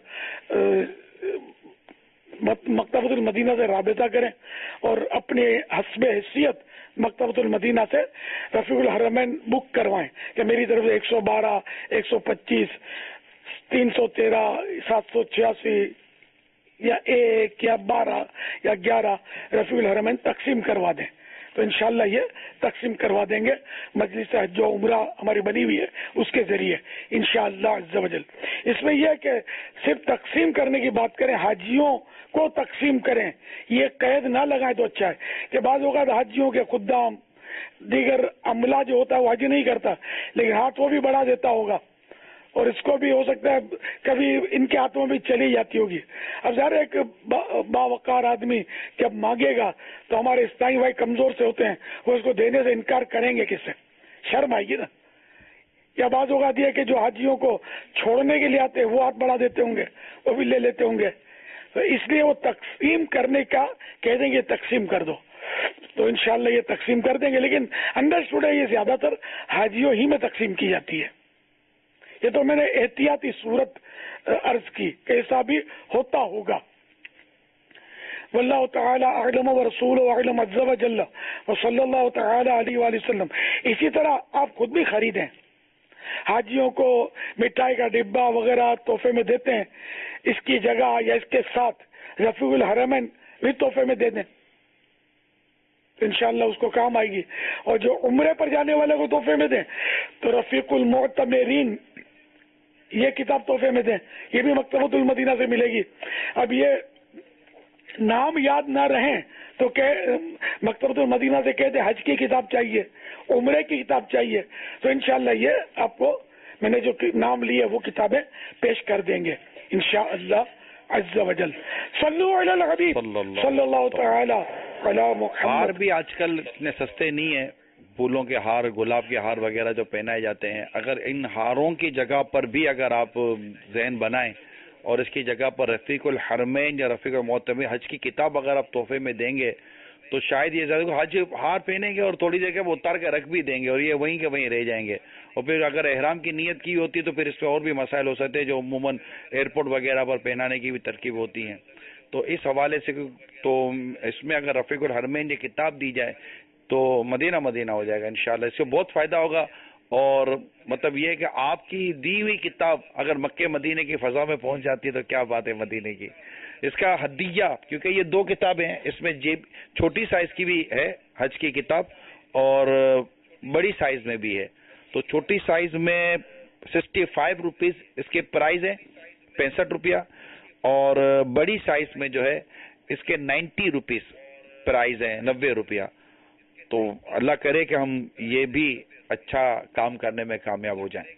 مکتبۃ المدینہ سے رابطہ کریں اور اپنے حسب حیثیت مکتبۃ المدینہ سے رفیق الحرمین بک کروائیں کہ میری طرف سے ایک سو بارہ، ایک سو پچیس، تین سو تیرہ، سات سو چھیاسی یا ایک یا بارہ یا گیارہ رفیق الحرمین تقسیم کروا دیں. تو انشاءاللہ یہ تقسیم کروا دیں گے. مجلس حج و عمرہ ہماری بنی ہوئی ہے اس کے ذریعے انشاءاللہ عز و جل. اس میں یہ ہے کہ صرف تقسیم کرنے کی بات کریں، حاجیوں کو تقسیم کریں، یہ قید نہ لگائیں تو اچھا ہے کہ بعض اوقات حاجیوں کے خدام دیگر عملہ جو ہوتا ہے وہ حج نہیں کرتا لیکن ہاتھ وہ بھی بڑھا دیتا ہوگا اور اس کو بھی ہو سکتا ہے کبھی ان کے ہاتھوں میں بھی چلی جاتی ہوگی. اب ظاہر ایک باوقار آدمی جب مانگے گا تو ہمارے اسلامی بھائی کمزور سے ہوتے ہیں، وہ اس کو دینے سے انکار کریں گے، کس سے شرم آئے گی نا. یا بعض اوقات یہ کہ جو حاجیوں کو چھوڑنے کے لیے آتے ہیں وہ ہاتھ بڑھا دیتے ہوں گے، وہ بھی لے لیتے ہوں گے، تو اس لیے وہ تقسیم کرنے کا کہہ دیں گے تقسیم کر دو تو انشاءاللہ یہ تقسیم کر دیں گے. لیکن انڈرسٹوڈ ہے یہ زیادہ تر حاجیوں ہی میں تقسیم کی جاتی ہے. یہ تو میں نے احتیاطی صورت عرض کی کہ ایسا بھی ہوتا ہوگا. واللہ تعالی اعلم ورسولہ اعلم عز و جل وصلی اللہ تعالی علیہ وآلہ وسلم. اسی طرح آپ خود بھی خریدیں، حاجیوں کو مٹھائی کا ڈبہ وغیرہ تحفے میں دیتے ہیں، اس کی جگہ یا اس کے ساتھ رفیق الحرمین بھی تحفے میں دے دیں، انشاءاللہ اس کو کام آئے گی. اور جو عمرے پر جانے والے کو تحفے میں دیں تو رفیق المعتمرین یہ کتاب تحفے میں دیں، یہ بھی مکتبۃ المدینہ سے ملے گی. اب یہ نام یاد نہ رہیں تو کہ مکتبۃ المدینہ سے کہتے حج کی کتاب چاہیے، عمرے کی کتاب چاہیے، تو انشاءاللہ یہ آپ کو میں نے جو نام لیے وہ کتابیں پیش کر دیں گے انشاءاللہ عز و جل. صلو علی الحبیب صلی اللہ تعالی علی محمد. ہار بھی آج کل اتنے سستے نہیں ہیں، پھولوں کے ہار، گلاب کے ہار وغیرہ جو پہنائے جاتے ہیں، اگر ان ہاروں کی جگہ پر بھی اگر آپ ذہن بنائیں اور اس کی جگہ پر رفیق الحرمین یا رفیق المعتمرین حج کی کتاب اگر آپ تحفے میں دیں گے تو شاید یہ زیادہ حج ہار پہنیں گے اور تھوڑی دیر کے وہ اتار کے رکھ بھی دیں گے اور یہ وہیں کے وہیں رہ جائیں گے. اور پھر اگر احرام کی نیت کی ہوتی ہے تو پھر اس پہ اور بھی مسائل ہو سکتے ہیں جو عموماً ایئرپورٹ وغیرہ پر پہنانے کی بھی ترکیب ہوتی ہیں. تو اس حوالے سے تو اس میں اگر رفیق الحرمین یہ کتاب دی جائے تو مدینہ مدینہ ہو جائے گا انشاءاللہ. اس سے بہت فائدہ ہوگا. اور مطلب یہ ہے کہ آپ کی دی ہوئی کتاب اگر مکہ مدینے کی فضا میں پہنچ جاتی ہے تو کیا بات ہے مدینے کی. اس کا ہدیہ، کیونکہ یہ دو کتابیں ہیں، اس میں جیب چھوٹی سائز کی بھی ہے حج کی کتاب اور بڑی سائز میں بھی ہے. تو چھوٹی سائز میں سکسٹی فائیو روپیز اس کے پرائز ہے، پینسٹھ روپیہ، اور بڑی سائز میں جو ہے اس کے نائنٹی روپیز پرائز ہے، نبے روپیہ. تو اللہ کرے کہ ہم یہ بھی اچھا کام کرنے میں کامیاب ہو جائیں.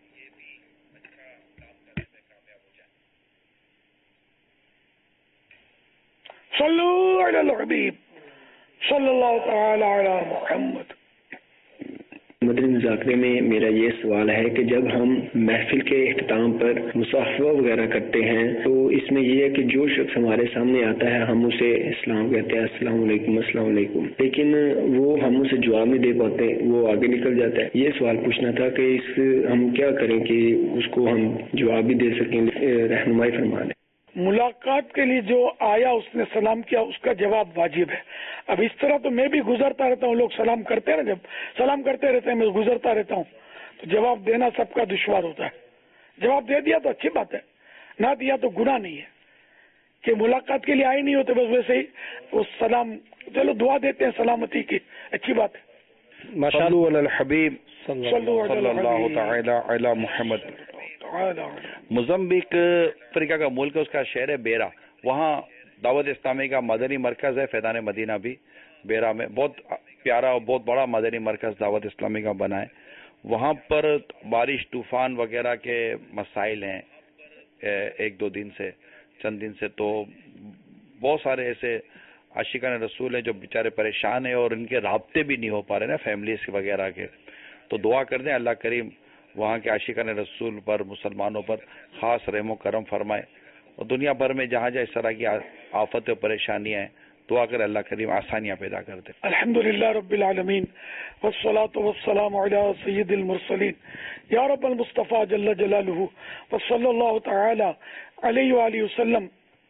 صلو علی الحبیب صلی اللہ تعالی علی محمد. مدنی مذاکرے میں میرا یہ سوال ہے کہ جب ہم محفل کے اختتام پر مصافحہ وغیرہ کرتے ہیں تو اس میں یہ ہے کہ جو شخص ہمارے سامنے آتا ہے ہم اسے اسلام کہتے ہیں، السلام علیکم السلام علیکم، لیکن وہ ہم اسے جواب نہیں دے پاتے، وہ آگے نکل جاتا ہے۔ یہ سوال پوچھنا تھا کہ اس ہم کیا کریں کہ اس کو ہم جواب بھی دے سکیں، رہنمائی فرما دیں۔ ملاقات کے لیے جو آیا اس نے سلام کیا، اس کا جواب واجب ہے۔ اب اس طرح تو میں بھی گزرتا رہتا ہوں، لوگ سلام کرتے ہیں نا، جب سلام کرتے رہتے ہیں میں گزرتا رہتا ہوں، تو جواب دینا سب کا دشوار ہوتا ہے۔ جواب دے دیا تو اچھی بات ہے، نہ دیا تو گناہ نہیں ہے کہ ملاقات کے لیے آئے نہیں ہوتے، بس ویسے ہی وہ سلام، چلو دعا دیتے ہیں سلامتی کی، اچھی بات ہے۔ صلو علی الحبیب صلی اللہ تعالی علی محمد۔ موزمبیق افریقہ کا ملک ہے، اس کا شہر ہے بیرا، وہاں دعوت اسلامی کا مدنی مرکز ہے، فیضان مدینہ بھی بیرا میں، بہت پیارا اور بہت بڑا مدنی مرکز دعوت اسلامی کا بنا ہے۔ وہاں پر بارش طوفان وغیرہ کے مسائل ہیں ایک دو دن سے، چند دن سے، تو بہت سارے ایسے عاشقان رسول ہیں جو بیچارے پریشان ہیں اور ان کے رابطے بھی نہیں ہو پا رہے نا فیملیز وغیرہ کے، تو دعا کر دیں اللہ کریم وہاں کے عاشقان رسول پر، مسلمانوں پر خاص رحم و کرم فرمائے، اور دنیا بھر میں جہاں جہاں اس طرح کی آفتیں و پریشانیاں ہیں دعا کر اللہ کریم آسانیاں پیدا کر دے۔ الحمدللہ رب العالمین والصلاة والسلام علی سید المرسلین یا رب المصطفیٰ جل جلالہ وصلی اللہ تعالی علیہ وآلہ وسلم۔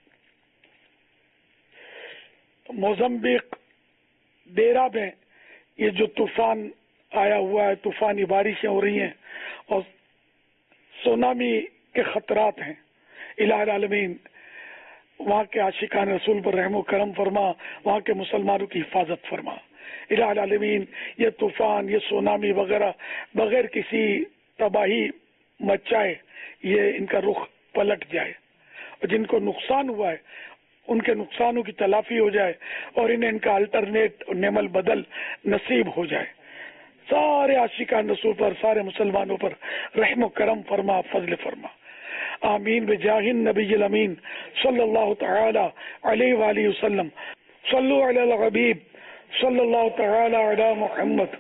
موزمبیق بیرا میں یہ جو طوفان آیا ہوا ہے، طوفانی بارشیں ہو رہی ہیں اور سونامی کے خطرات ہیں، الہ العالمین وہاں کے عاشقان رسول پر رحم و کرم فرما، وہاں کے مسلمانوں کی حفاظت فرما۔ الہ العالمین یہ طوفان، یہ سونامی وغیرہ بغیر کسی تباہی مچائے یہ ان کا رخ پلٹ جائے، اور جن کو نقصان ہوا ہے ان کے نقصانوں کی تلافی ہو جائے اور انہیں ان کا الٹرنیٹ نعم البدل نصیب ہو جائے۔ سارے عاشقان رسول پر، سارے مسلمانوں پر رحم و کرم فرما، فضل فرما، آمین بجاہ النبی الامین صلی اللہ تعالی علیہ وآلہ وسلم۔ صلو علی الحبیب صلی اللہ تعالی علی محمد۔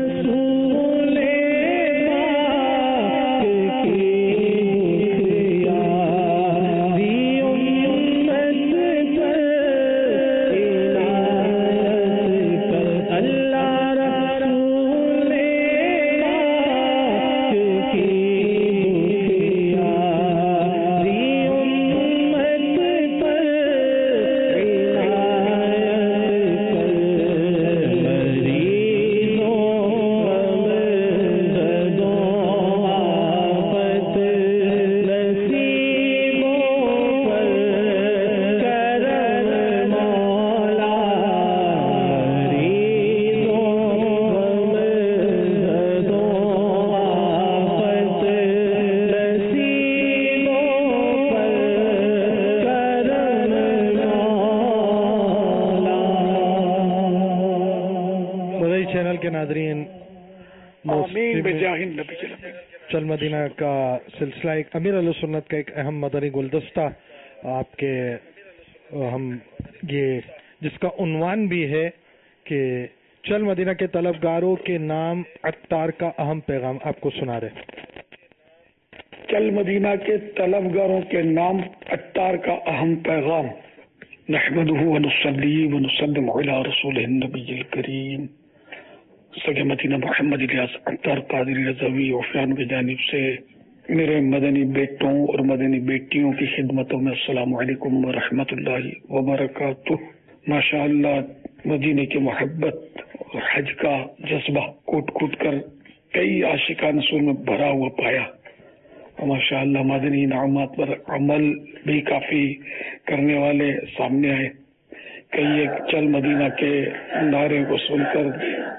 چل مدینہ کا سلسلہ ایک امیر علیہ سنت کا ایک اہم مدنی گلدستہ آپ کے ہم یہ جس کا عنوان بھی ہے کہ چل مدینہ کے طلبگاروں کے نام عطار کا اہم پیغام آپ کو سنا رہے۔ چل مدینہ کے طلبگاروں کے نام عطار کا اہم پیغام۔ نحمدہ ونصلی ونسلم علی رسولہ النبی الکریم سگے مدینہ محمد الیاس عطار قادری رضوی وفیان کی جانب سے میرے مدنی بیٹوں اور مدنی بیٹیوں کی خدمتوں میں السلام علیکم ورحمۃ اللہ وبرکاتہ۔ ماشاء اللہ مدینے کی محبت اور حج کا جذبہ کوٹ کوٹ کر کئی عاشقان رسول میں بھرا ہوا پایا، اور ماشاء اللہ مدنی انعامات پر عمل بھی کافی کرنے والے سامنے آئے۔ کئی ایک چل مدینہ کے نعرے کو سن کر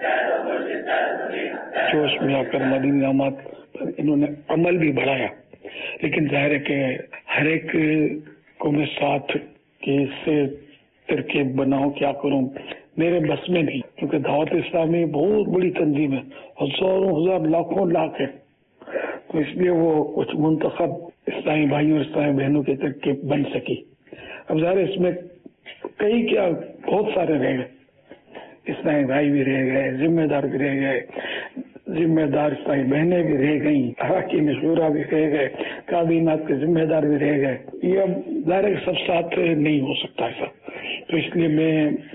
جوش میں آ کر مدنی انعامات پر انہوں نے عمل بھی بڑھایا، لیکن ظاہر ہے کہ ہر ایک کو میں ساتھ کہ اس سے ترکیب بناؤں، کیا کروں، میرے بس میں نہیں، کیونکہ دعوت اسلامی بہت بڑی تنظیم ہے، ہزاروں ہزار لاکھوں لاکھ ہے، تو اس لیے وہ کچھ منتخب اسلامی بھائیوں اور اسلامی بہنوں کی ترکیب بن سکی۔ اب ظاہر اس میں کئی کیا بہت سارے رہ گئے، اسلامی بھائی بھی رہ گئے، ذمہ دار بھی رہ گئے، ذمہ دار ساری بہنیں بھی رہ گئیں، اراکین شورا بھی رہ گئے، کابینات کے ذمہ دار بھی رہ گئے. یہ اب ظاہر سب ساتھ نہیں ہو سکتا ایسا، تو اس لیے میں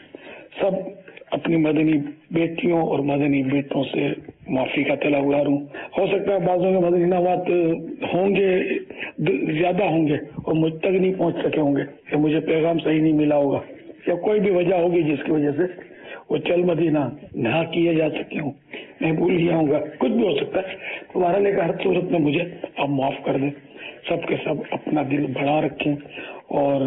سب اپنی مدنی بیٹیوں اور مدنی بیٹوں سے معافی کا طلب گزار ہوں. ہو سکتا ہے بعضوں کے مدنی انعامات ہوں گے، زیادہ ہوں گے اور مجھ تک نہیں پہنچ سکے ہوں گے، کہ مجھے پیغام صحیح نہیں ملا ہوگا، یا کوئی بھی وجہ ہوگی جس کی وجہ سے وہ چل مدینہ نہ کیے جا سکے ہوں، میں بھول گیا ہوں گا، کچھ بھی ہو سکتا ہے. تمہارا لے کر ہر صورت میں مجھے آپ معاف کر دیں. سب کے سب اپنا دل بڑا رکھیں، اور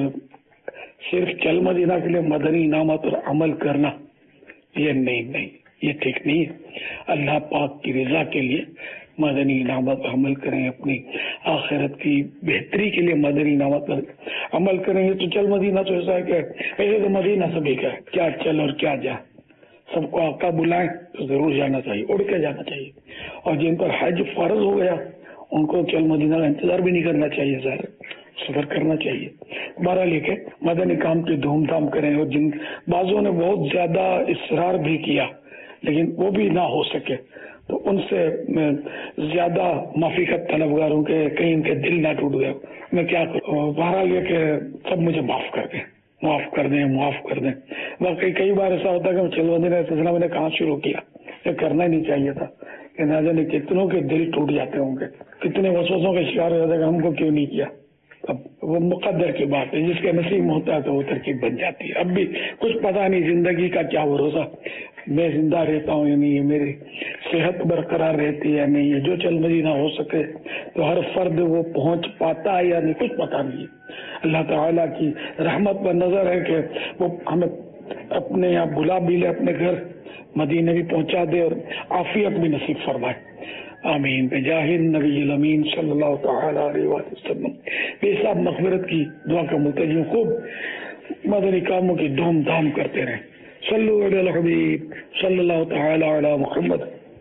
صرف چل مدینہ کے لیے مدنی انعامات اور عمل کرنا یہ نہیں نہیں یہ ٹھیک نہیں ہے. اللہ پاک کی رضا کے لیے مدنی انعامات پر عمل کریں، اپنی آخرت کی بہتری کے لیے مدنی انعامات پر عمل کریں. یہ تو چل مدینہ تو ایسا ہے کہ ایسے تو مدینہ سبھی کا ہے، کیا چل اور کیا جا. سب کو آقا بلائیں تو ضرور جانا چاہیے، اڑ کے جانا چاہیے. اور جن پر حج فرض ہو گیا ان کو چل مدینہ کا انتظار بھی نہیں کرنا چاہیے، ظاہر سفر کرنا چاہیے. بارہ لے کے مدنی کام کی دھوم دھام کریں. اور جن بعضوں نے بہت زیادہ اصرار بھی کیا لیکن وہ بھی نہ ہو سکے تو ان سے میں زیادہ معافی کا طلبگار ہوں کہ کہیں ان کے دل نہ ٹوٹ گئے. میں کیا کروں، بہرحال یہ کہ سب مجھے معاف کر دیں، معاف کر دیں معاف کر دیں. واقعی کئی بار ایسا ہوتا ہے کہ چل مدینہ سلسلہ میں نے کہاں شروع کیا، یہ کرنا ہی نہیں چاہیے تھا، کہ نہ جانے کتنوں کے دل ٹوٹ جاتے ہوں گے، کتنے وسوسوں کا شکار ہو جاتا ہے کہ ہم کو کیوں نہیں کیا. اب وہ مقدر کی بات ہے، جس کے نصیب میں ہوتا ہے تو وہ ترکیب بن جاتی ہے. اب بھی کچھ پتہ نہیں زندگی کا کیا بھروسہ، میں زندہ رہتا ہوں یا نہیں ہے، میری صحت برقرار رہتی ہے نہیں ہے. جو چل مدینہ ہو سکے تو ہر فرد وہ پہنچ پاتا ہے یا نہیں کچھ پتہ نہیں ہے. اللہ تعالیٰ کی رحمت پر نظر ہے کہ وہ ہمیں اپنے یہاں بلا بھی لے، اپنے گھر مدینے بھی پہنچا دے اور عافیت بھی نصیب فرمائے. آمین. بجاہ النبی الامین صلی اللہ تعالی علیہ وآلہ وسلم. بے حساب مغفرت کی دعا کا متجم خوب مدنی کاموں کی دھوم دھام کرتے رہیں. صلو علی الحبیب صلی اللہ تعالی علی محمد.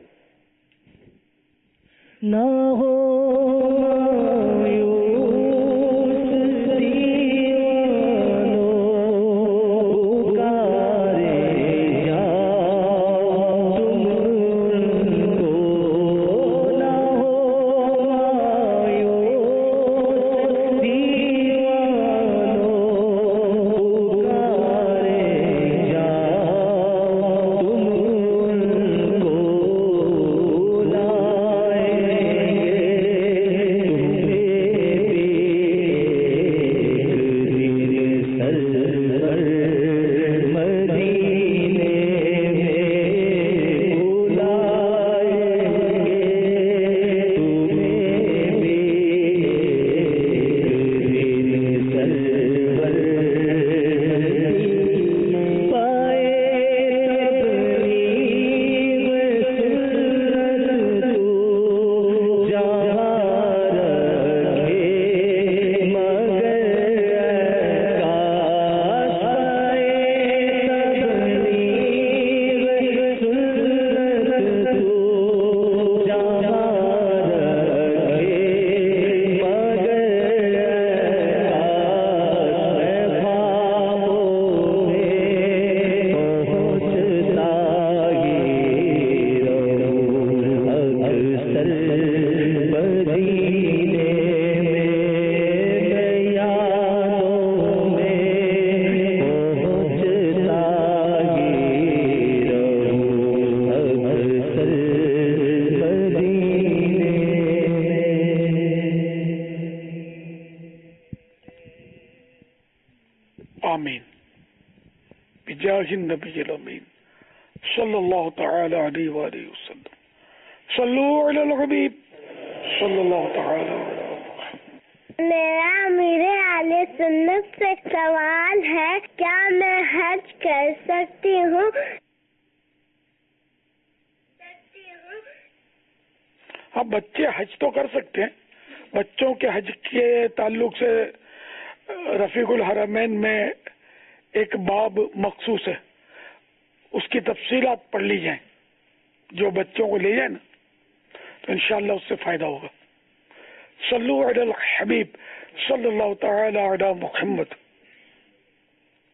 نہ ہو النبی الامین صلی اللہ تعالی علیہ وآلہ وسلم. صلو علی الحبیب صلی اللہ تعالی علیہ وسلم. میرا امیر اہل سنت سے سوال ہے، کیا میں حج کر سکتی ہوں؟ ہاں، بچے حج تو کر سکتے ہیں. بچوں کے حج کے تعلق سے رفیق الحرمین میں ایک باب مخصوص ہے، اس کی تفصیلات پڑھ لی جائیں. جو بچوں کو لے جائیں نا تو انشاءاللہ اس سے فائدہ ہوگا. صلو علی الحبیب صلی اللہ تعالی علی محمد.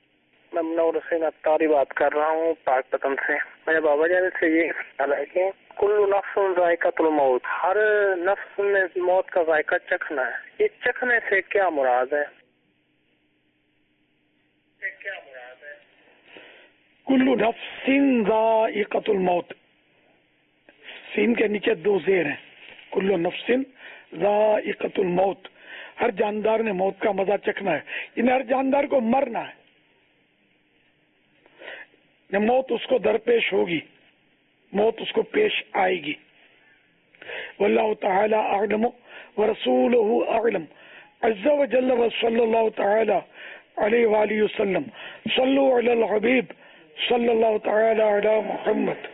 میں منور حسین اتاری بات کر رہا ہوں پاک پتن سے. میرے بابا جان سے یہ سوال ہے کہ کل نفس ذائقۃ الموت، ہر نفس میں موت کا ذائقہ چکھنا ہے، اس چکھنے سے کیا مراد ہے؟ کل نفس ذائقۃ الموت، سین کے نیچے دو زیر ہیں، کل نفس ذائقۃ الموت، ہر جاندار نے موت کا مزہ چکھنا ہے، یعنی ہر جاندار کو مرنا ہے، موت اس کو درپیش ہوگی، موت اس کو پیش آئے گی۔ واللہ تعالی اعلم ورسولہ اعلم عز وجل وصلی اللہ تعالی علیہ وآلہ وسلم صلو علی الحبیب صلی اللہ تعالی علی محمد۔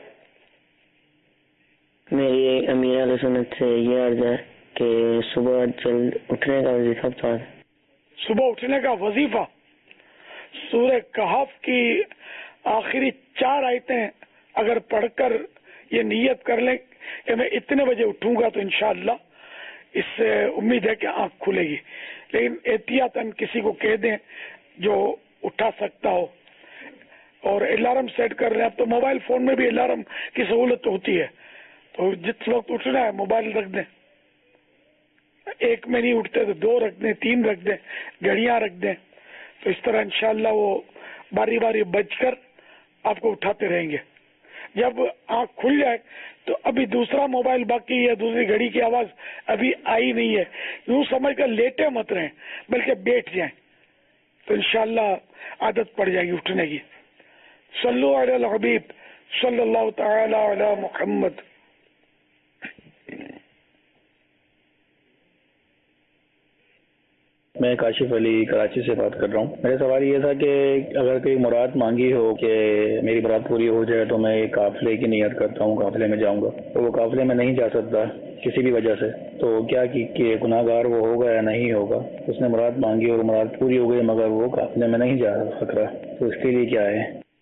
میری امیر علیہ سنت سے یہ عرض ہے کہ صبح جلد اٹھنے کا وظیفہ بتا دیں۔ صبح اٹھنے کا وظیفہ سورہ کہف کی آخری چار آیتیں اگر پڑھ کر یہ نیت کر لیں کہ میں اتنے بجے اٹھوں گا تو انشاءاللہ اس سے امید ہے کہ آنکھ کھلے گی، لیکن احتیاطاً کسی کو کہہ دیں جو اٹھا سکتا ہو، اور الارم سیٹ کر لیں۔ اب تو موبائل فون میں بھی الارم کی سہولت ہوتی ہے، تو جس وقت اٹھنا ہے موبائل رکھ دیں، ایک میں نہیں اٹھتے تو دو رکھ دیں، تین رکھ دیں، گھڑیاں رکھ دیں، تو اس طرح انشاءاللہ وہ باری باری بج کر آپ کو اٹھاتے رہیں گے۔ جب آنکھ کھل جائے تو ابھی دوسرا موبائل باقی ہے، دوسری گھڑی کی آواز ابھی آئی نہیں ہے، یوں سمجھ کر لیٹے مت رہیں بلکہ بیٹھ جائیں، تو انشاءاللہ عادت پڑ جائے گی اٹھنے کی۔ صلو علی الحبیب صلی اللہ تعالی علی محمد۔ میں کاشف علی کراچی سے بات کر رہا ہوں۔ میرا سوال یہ تھا کہ اگر کوئی مراد مانگی ہو کہ میری مراد پوری ہو جائے تو میں ایک قافلے کی نیت کرتا ہوں، قافلے میں جاؤں گا، تو وہ قافلے میں نہیں جا سکتا کسی بھی وجہ سے، تو کیا کہ گناہ گار وہ ہوگا یا نہیں ہوگا؟ اس نے مراد مانگی اور مراد پوری ہو گئی مگر وہ قافلے میں نہیں جا سک رہا، تو اس کے لیے کیا ہے؟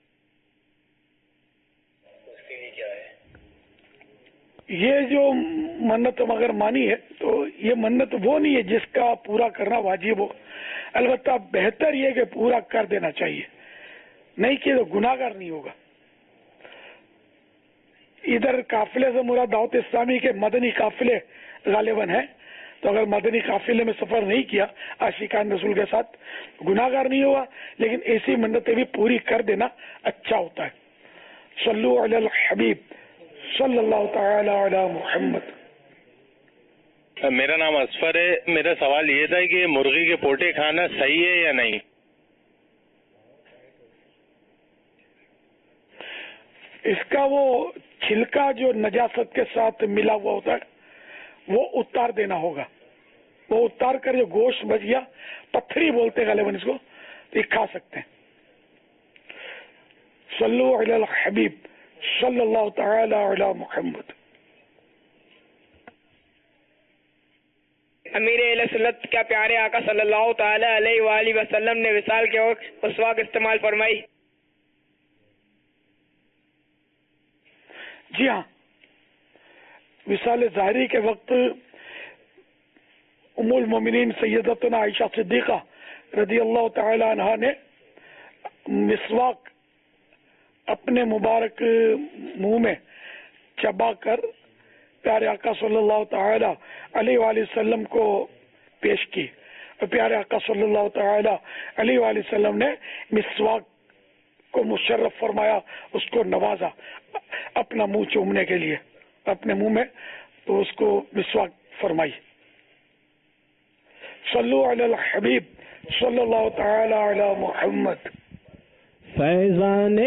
یہ جو منت اگر مانی ہے تو یہ منت وہ نہیں ہے جس کا پورا کرنا واجب ہو، البتہ بہتر یہ کہ پورا کر دینا چاہیے، نہیں کہ تو گناہ گار نہیں ہوگا۔ ادھر قافلے سے مراد دعوت اسلامی کے مدنی قافلے غالباً ہیں، تو اگر مدنی قافلے میں سفر نہیں کیا عاشقان رسول کے ساتھ گناہ گار نہیں ہوگا، لیکن ایسی منتیں بھی پوری کر دینا اچھا ہوتا ہے۔ صلو علی الحبیب صلی اللہ تعالی علی محمد۔ میرا نام اصفر ہے، میرا سوال یہ تھا کہ مرغی کے پوٹے کھانا صحیح ہے یا نہیں؟ اس کا وہ چھلکا جو نجاست کے ساتھ ملا ہوا ہوتا ہے وہ اتار دینا ہوگا، وہ اتار کر جو گوشت بچ گیا، پتھری بولتے ہیں غالباً اس کو، تو یہ کھا سکتے ہیں۔ صلو علی الحبیب صلی اللہ تعالی علی محمد۔ امیر اہل سنت کیا پیارے آقا صلی اللہ تعالی علیہ وآلہ وسلم نے وصال کے وقت مسواک استعمال فرمائی؟ جی ہاں، وصال ظاہری کے وقت ام المومنین سیدتنا عائشہ صدیقہ رضی اللہ تعالی عنہا نے مسواک اپنے مبارک منہ میں چبا کر پیارے آقا صلی اللہ تعالی علیہ وآلہ وسلم کو پیش کی، اور پیارے آقا صلی اللہ تعالی علیہ وآلہ وسلم نے مسواک کو مشرف فرمایا، اس کو نوازا اپنا منہ چومنے کے لیے اپنے منہ میں، تو اس کو مسواک فرمائی۔ صلو علی الحبیب صلی اللہ تعالی علی محمد۔ فیضان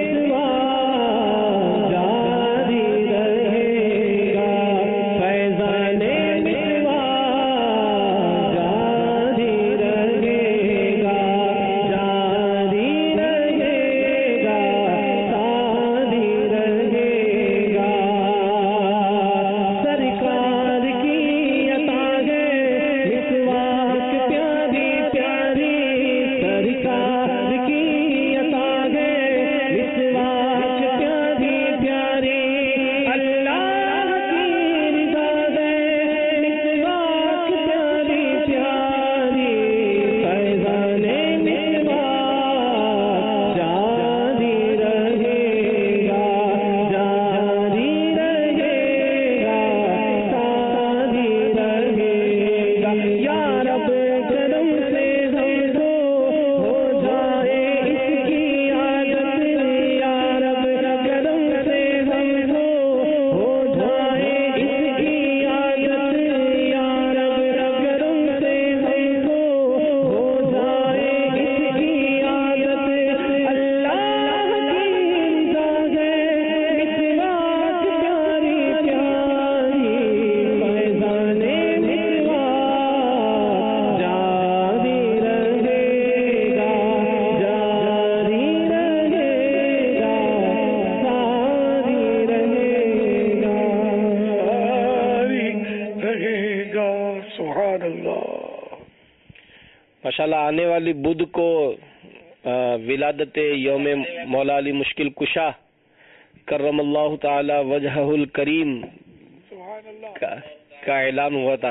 مسواک جاری رہے گا، فیضان مسواک جاری رہے گا، جاری رہے گا، ساری رہے گا۔ سرکار کی عطا ہے مسواک پیاری پیاری، سرکار کی مسواک سبحان اللہ. ماشاءاللہ آنے والی بدھ کو ولادت یوم مولا علی مشکل کشا کرم اللہ تعالی وجہہ الکریم کا, کا اعلان ہوا تھا.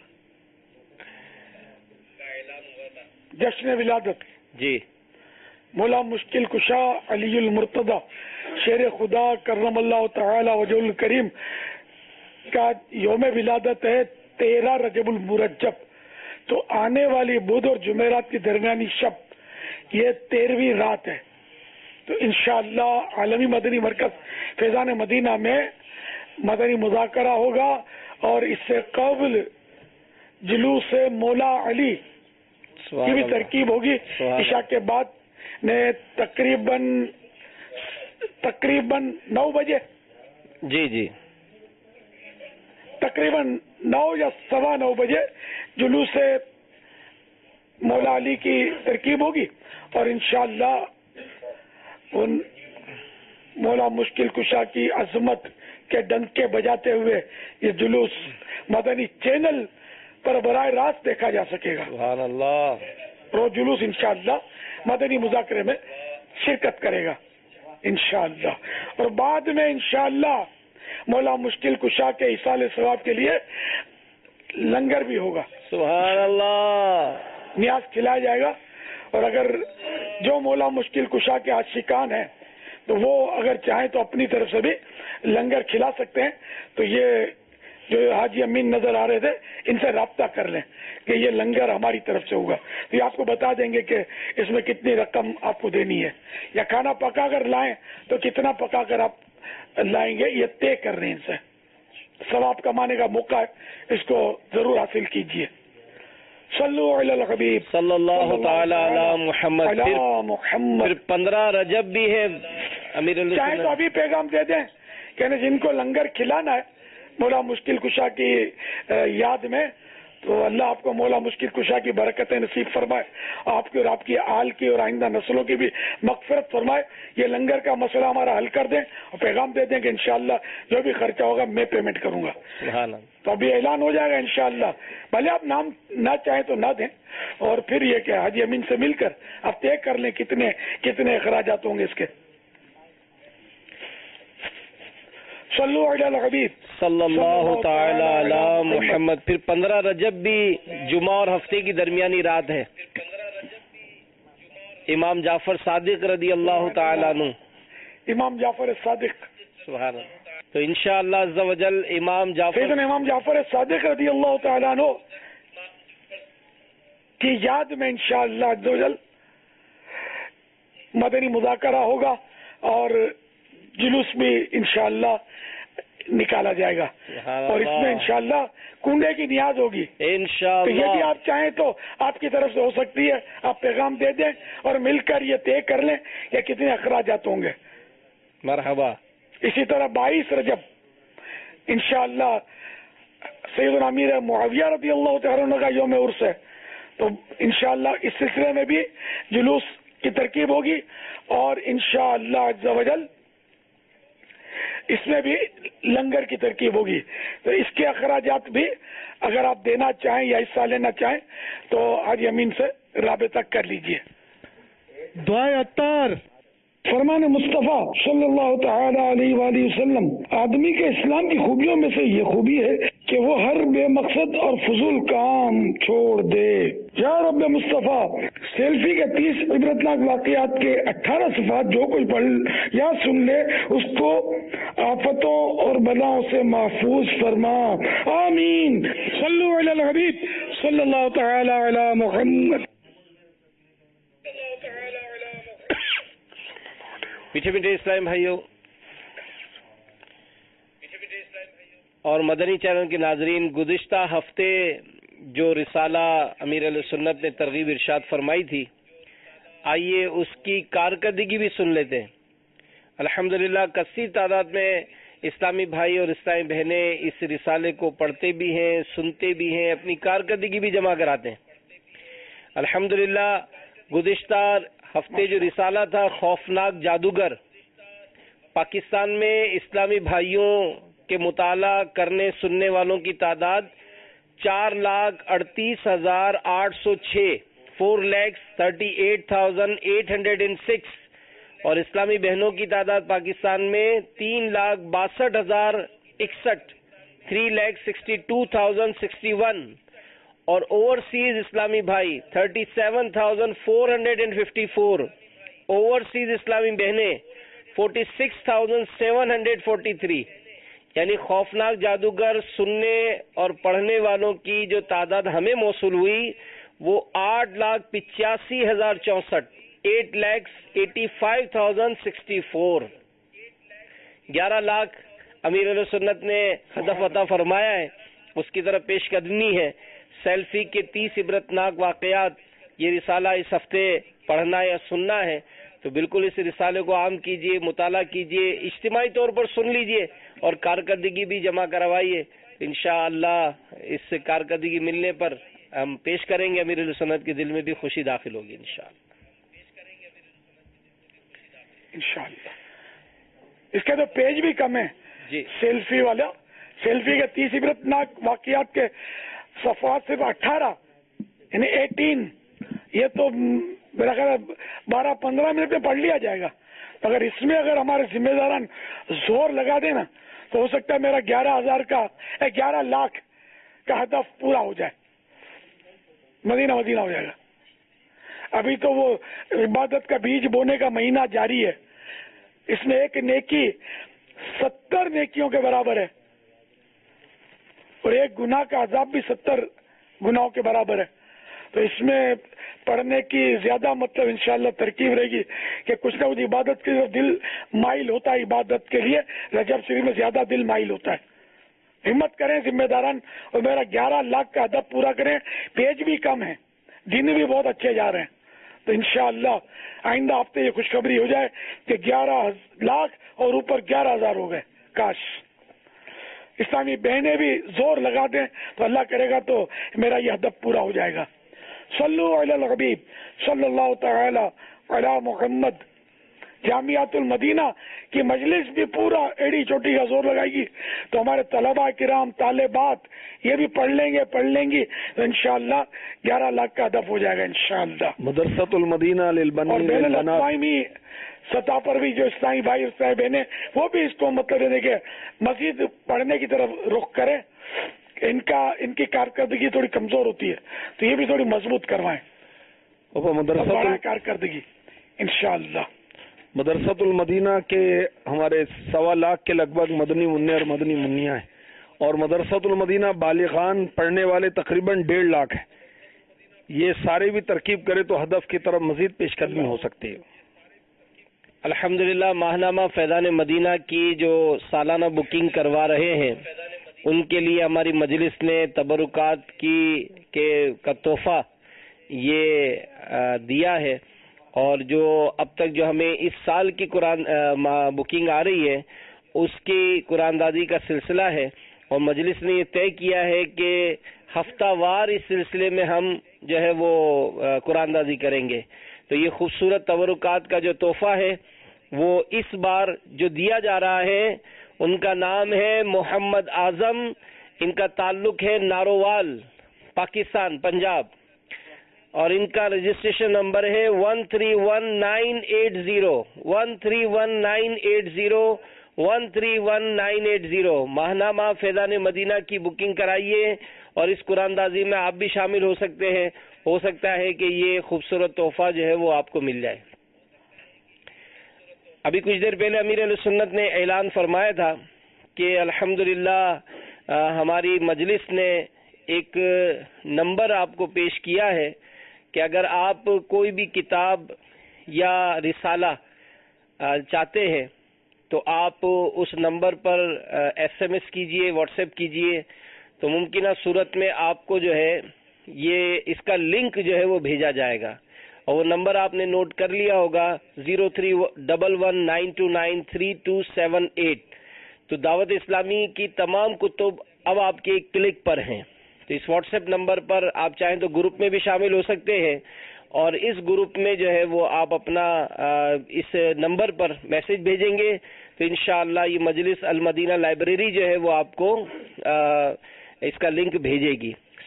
جشن ولادت جی مولا مشکل کشا علی المرتضی شیر خدا کرم اللہ تعالی وجہ الکریم کا یوم ولادت ہے تیرہ رجب المرجب. تو آنے والی بدھ اور جمعرات کی درمیانی شب یہ تیرہویں رات ہے. تو انشاءاللہ عالمی مدنی مرکز فیضان مدینہ میں مدنی مذاکرہ ہوگا اور اس سے قبل جلوس مولا علی کی بھی ترکیب ہوگی. عشاء کے بعد نے تقریباً تقریباً نو بجے جی جی تقریباً نو یا سوا نو بجے جلوس مولا علی کی ترکیب ہوگی اور انشاءاللہ ان مولا مشکل کشا کی عظمت کے ڈنکے بجاتے ہوئے یہ جلوس مدنی چینل پر براہ راست دیکھا جا سکے گا. سبحان اللہ. وہ جلوس انشاءاللہ مدنی مذاکرے میں شرکت کرے گا انشاءاللہ. اور بعد میں انشاءاللہ مولا مشکل کشا کے ایصال ثواب کے لیے لنگر بھی ہوگا. سبحان اللہ. نیاز کھلایا جائے گا اور اگر جو مولا مشکل کشا کے عاشقان ہیں تو وہ اگر چاہیں تو اپنی طرف سے بھی لنگر کھلا سکتے ہیں. تو یہ جو حاجی امین نظر آ رہے تھے ان سے رابطہ کر لیں کہ یہ لنگر ہماری طرف سے ہوگا. تو یہ آپ کو بتا دیں گے کہ اس میں کتنی رقم آپ کو دینی ہے, یا کھانا پکا کر لائیں تو کتنا پکا کر آپ لائیں گے, یہ طے کر رہے ہیں ان سے. ثواب کمانے کا موقع ہے, اس کو ضرور حاصل کیجیے. صلو علی الحبیب صلی اللہ تعالی علی محمد. علی محمد. پھر پندرہ رجب بھی ہے امیر اللہ. چاہے تو ابھی پیغام دے دیں کہ جن کو لنگر کھلانا ہے مولا مشکل کشا کی یاد میں, تو اللہ آپ کو مولا مشکل کشا کی برکتیں نصیب فرمائے, آپ کی اور آپ کی آل کی اور آئندہ نسلوں کی بھی مغفرت فرمائے. یہ لنگر کا مسئلہ ہمارا حل کر دیں اور پیغام دے دیں کہ انشاءاللہ جو بھی خرچہ ہوگا میں پیمنٹ کروں گا. تو ابھی اعلان ہو جائے گا انشاءاللہ. بھلے آپ نام نہ چاہیں تو نہ دیں, اور پھر یہ کہ حاجی امین سے مل کر آپ طے کر لیں کتنے کتنے اخراجات ہوں گے اس کے. صلو علی الحبیب صلی اللہ تعالی علی محمد. پھر پندرہ رجب بھی جمعہ اور ہفتے کی درمیانی رات ہے. امام جعفر صادق رضی اللہ تعالیٰ عنہ. امام جعفر صادق سبحان اللہ. تو انشاءاللہ عز و جل امام جعفر سیدنا امام جعفر صادق رضی اللہ تعالیٰ عنہ کی یاد میں انشاءاللہ عز و جل مدنی مذاکرہ ہوگا اور جلوس بھی انشاءاللہ نکالا جائے گا, اور اس میں انشاءاللہ کنڈے کی نیاز ہوگی انشاءاللہ. تو یہ بھی آپ چاہیں تو آپ کی طرف سے ہو سکتی ہے, آپ پیغام دے دیں اور مل کر یہ طے کر لیں کہ کتنے اخراجات ہوں گے. مرحبا. اسی طرح بائیس رجب انشاءاللہ سیدنا امیر معاویہ رضی اللہ تعالیٰ عنہ کا یوم عرس ہے, تو انشاءاللہ اس سلسلے میں بھی جلوس کی ترکیب ہوگی اور انشاءاللہ عز و جل اس میں بھی لنگر کی ترکیب ہوگی. تو اس کے اخراجات بھی اگر آپ دینا چاہیں یا حصہ لینا چاہیں تو حاجی امین سے رابطہ کر لیجئے. دعائے عطار. فرمان مصطفیٰ صلی اللہ تعالی علیہ وآلہ وسلم. آدمی کے اسلام کی خوبیوں میں سے یہ خوبی ہے کہ وہ ہر بے مقصد اور فضول کام چھوڑ دے. یا رب مصطفیٰ, سیلفی کے تیس عبرتناک واقعات کے اٹھارہ صفات جو کوئی پڑھ یا سن لے اس کو آفتوں اور بلاؤں سے محفوظ فرما. آمین. صلو علی الحبیب صلی اللہ تعالی علی محمد. پیچھے پیچھے اسلام بھائیوں اور مدنی چینل کے ناظرین, گزشتہ ہفتے جو رسالہ امیر علیہ سنت نے ترغیب ارشاد فرمائی تھی, آئیے اس کی کارکردگی بھی سن لیتے ہیں. الحمدللہ کثیر تعداد میں اسلامی بھائی اور اسلامی بہنیں اس رسالے کو پڑھتے بھی ہیں, سنتے بھی ہیں, اپنی کارکردگی بھی جمع کراتے ہیں. الحمدللہ گزشتہ ہفتے جو رسالہ تھا خوفناک جادوگر, پاکستان میں اسلامی بھائیوں کے مطالعہ کرنے سننے والوں کی تعداد چار لاکھ اڑتیس ہزار آٹھ سو چھ four lakhs thirty eight thousand eight hundred and six اور اسلامی بہنوں کی تعداد پاکستان میں تین لاکھ باسٹھ ہزار اکسٹھ three lakh sixty two thousand sixty one اور اوورسیز اسلامی بھائی thirty seven thousand four hundred and fifty four overseas اسلامی بہنیں forty six thousand seven hundred forty three یعنی خوفناک جادوگر سننے اور پڑھنے والوں کی جو تعداد ہمیں موصول ہوئی وہ آٹھ لاکھ پچاسی ہزار چونسٹھ eight lakhs eighty five thousand sixty four گیارہ لاکھ امیر اہل سنت نے ہدف عطا فرمایا ہے، اس کی طرف پیش قدمی ہے۔ سیلفی کے تیس عبرتناک واقعات، یہ رسالہ اس ہفتے پڑھنا یا سننا ہے تو بالکل اس رسالے کو عام کیجئے، مطالعہ کیجئے، اجتماعی طور پر سن لیجئے اور کارکردگی بھی جمع کروائیے۔ انشاءاللہ اس سے کارکردگی ملنے پر ہم پیش کریں گے، امیر اہل سنت کے دل میں بھی خوشی داخل ہوگی انشاءاللہ انشاءاللہ۔ اس کے تو پیج بھی کم ہے جی، سیلفی والا، سیلفی کے تیس عبرتناک واقعات کے صفحات صرف اٹھارہ یعنی ایٹین، یہ تو میرا خیال بارہ پندرہ منٹ میں پڑھ لیا جائے گا۔ اگر اس میں اگر ہمارے ذمہ داران زور لگا دیں نا تو ہو سکتا ہے میرا گیارہ ہزار کا گیارہ لاکھ کا ہدف پورا ہو جائے، مدینہ مدینہ ہو جائے گا۔ ابھی تو وہ عبادت کا بیج بونے کا مہینہ جاری ہے، اس میں ایک نیکی ستر نیکیوں کے برابر ہے اور ایک گناہ کا عذاب بھی ستر گناہوں کے برابر ہے۔ تو اس میں پڑھنے کی زیادہ مطلب انشاءاللہ ترکیب رہے گی کہ کچھ نہ کچھ عبادت کے دل مائل ہوتا ہے، عبادت کے لیے رجب شریف میں زیادہ دل مائل ہوتا ہے۔ ہمت کریں ذمہ داران اور میرا گیارہ لاکھ کا ہدف پورا کریں۔ پیج بھی کم ہے، دن بھی بہت اچھے جا رہے ہیں، تو انشاءاللہ آئندہ ہفتے یہ خوشخبری ہو جائے کہ گیارہ لاکھ اور اوپر گیارہ ہزار ہو گئے۔ کاش اسلامی بہنیں بھی زور لگا دیں تو اللہ کرے گا تو میرا یہ ہدف پورا ہو جائے گا۔ صلو علی الحبیب صلی اللہ تعالی علی محمد۔ جامعۃ المدینہ کی مجلس بھی پورا ایڑی چوٹی کا زور لگائے گی تو ہمارے طلباء کرام طالبات یہ بھی پڑھ لیں گے پڑھ لیں گی تو انشاءاللہ گیارہ لاکھ کا ہدف ہو جائے گا انشاءاللہ۔ مدرسۃ المدینہ للبنین اور بین الاقوامی سطح پر بھی جو اسلامی بھائی اور اسلامی بہنیں وہ بھی اس کو مطلب دینے کے مزید پڑھنے کی طرف رخ کریں۔ ان کا ان کی کارکردگی تھوڑی کمزور ہوتی ہے تو یہ بھی تھوڑی مضبوط کروائیں، مدرسۃ کارکردگی انشاءاللہ۔ مدرسۃ المدینہ کے ہمارے سوا لاکھ کے لگ بھگ مدنی منع اور مدنی منیاں ہیں اور مدرسۃ المدینہ بالغان پڑھنے والے تقریباً ڈیڑھ لاکھ ہیں۔ یہ سارے بھی ترکیب کرے تو ہدف کی طرف مزید پیش قدمی ہو سکتی ہے۔ الحمدللہ ماہنامہ فیضان مدینہ کی جو سالانہ بکنگ کروا رہے ہیں ان کے لیے ہماری مجلس نے تبرکات کی کے کا تحفہ یہ دیا ہے اور جو اب تک جو ہمیں اس سال کی قرآن بکنگ آ رہی ہے اس کی قرآن دازی کا سلسلہ ہے اور مجلس نے یہ طے کیا ہے کہ ہفتہ وار اس سلسلے میں ہم جو ہے وہ قرآن دازی کریں گے۔ تو یہ خوبصورت تبرکات کا جو تحفہ ہے وہ اس بار جو دیا جا رہا ہے ان کا نام ہے محمد اعظم، ان کا تعلق ہے نارووال پاکستان پنجاب اور ان کا رجسٹریشن نمبر ہے one three one nine eight zero one three one nine eight zero one three one nine eight zero. ماہنامہ فیضان مدینہ کی بکنگ کرائیے اور اس قرآن دازی میں آپ بھی شامل ہو سکتے ہیں، ہو سکتا ہے کہ یہ خوبصورت تحفہ جو ہے وہ آپ کو مل جائے۔ ابھی کچھ دیر پہلے امیر اہل سنت نے اعلان فرمایا تھا کہ الحمدللہ ہماری مجلس نے ایک نمبر آپ کو پیش کیا ہے کہ اگر آپ کوئی بھی کتاب یا رسالہ چاہتے ہیں تو آپ اس نمبر پر ایس ایم ایس کیجئے، واٹس ایپ کیجئے تو ممکنہ صورت میں آپ کو جو ہے یہ اس کا لنک جو ہے وہ بھیجا جائے گا اور وہ نمبر آپ نے نوٹ کر لیا ہوگا zero three double one nine two nine three two seven eight. تو دعوت اسلامی کی تمام کتب اب آپ کے ایک کلک پر ہیں، تو اس واٹس ایپ نمبر پر آپ چاہیں تو گروپ میں بھی شامل ہو سکتے ہیں اور اس گروپ میں جو ہے وہ آپ اپنا اس نمبر پر میسج بھیجیں گے تو انشاءاللہ یہ مجلس المدینہ لائبریری جو ہے وہ آپ کو اس کا لنک بھیجے گی۔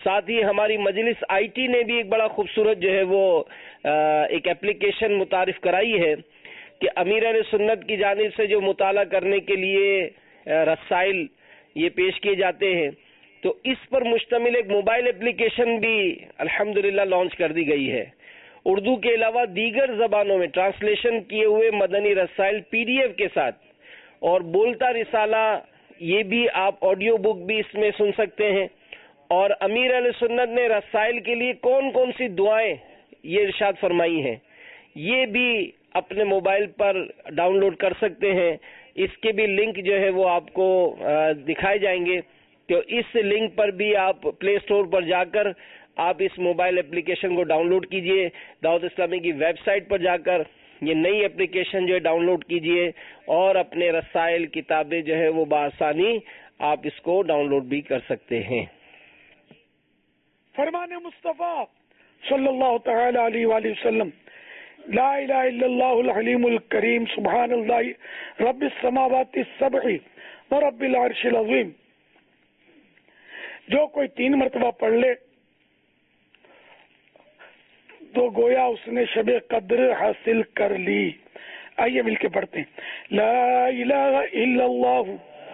ساتھ ہی ہماری مجلس آئی ٹی نے بھی ایک بڑا خوبصورت جو ہے وہ ایک اپلیکیشن متعارف کرائی ہے کہ امیر اہل سنت کی جانب سے جو مطالعہ کرنے کے لیے رسائل یہ پیش کیے جاتے ہیں، تو اس پر مشتمل ایک موبائل اپلیکیشن بھی الحمدللہ لانچ کر دی گئی ہے۔ اردو کے علاوہ دیگر زبانوں میں ٹرانسلیشن کیے ہوئے مدنی رسائل پی ڈی ایف کے ساتھ اور بولتا رسالہ یہ بھی آپ آڈیو بک بھی اس میں سن سکتے ہیں۔ اور امیر اہل سنت نے رسائل کے لیے کون کون سی دعائیں یہ ارشاد فرمائی ہیں یہ بھی اپنے موبائل پر ڈاؤن لوڈ کر سکتے ہیں۔ اس کے بھی لنک جو ہے وہ آپ کو دکھائے جائیں گے، تو اس لنک پر بھی آپ پلے اسٹور پر جا کر آپ اس موبائل اپلیکیشن کو ڈاؤن لوڈ کیجئے، دعوت اسلامی کی ویب سائٹ پر جا کر یہ نئی اپلیکیشن جو ہے ڈاؤن لوڈ کیجئے اور اپنے رسائل کتابیں جو ہے وہ بآسانی آپ اس کو ڈاؤن لوڈ بھی کر سکتے ہیں۔ فرمان مصطفیٰ صلی اللہ تعالی علیہ وآلہ وسلم، لا الہ الا اللہ الحلیم الکریم سبحان اللہ رب السماوات السبع ورب العرش العظیم، جو کوئی تین مرتبہ پڑھ لے تو گویا اس نے شب قدر حاصل کر لی۔ آئیے مل کے پڑھتے ہیں، لا الہ الا اللہ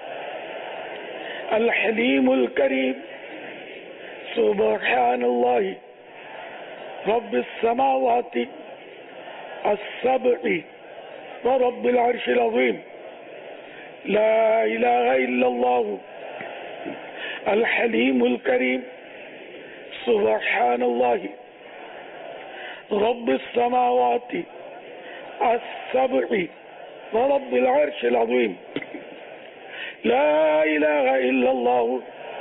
الحلیم الکریم سبحان اللہ رب السماوات السبع ورب العرش العظیم، لا الہ الا اللہ الحلیم الکریم سبحان اللہ رب السماوات السبع ورب العرش العظیم، لا الہ الا اللہ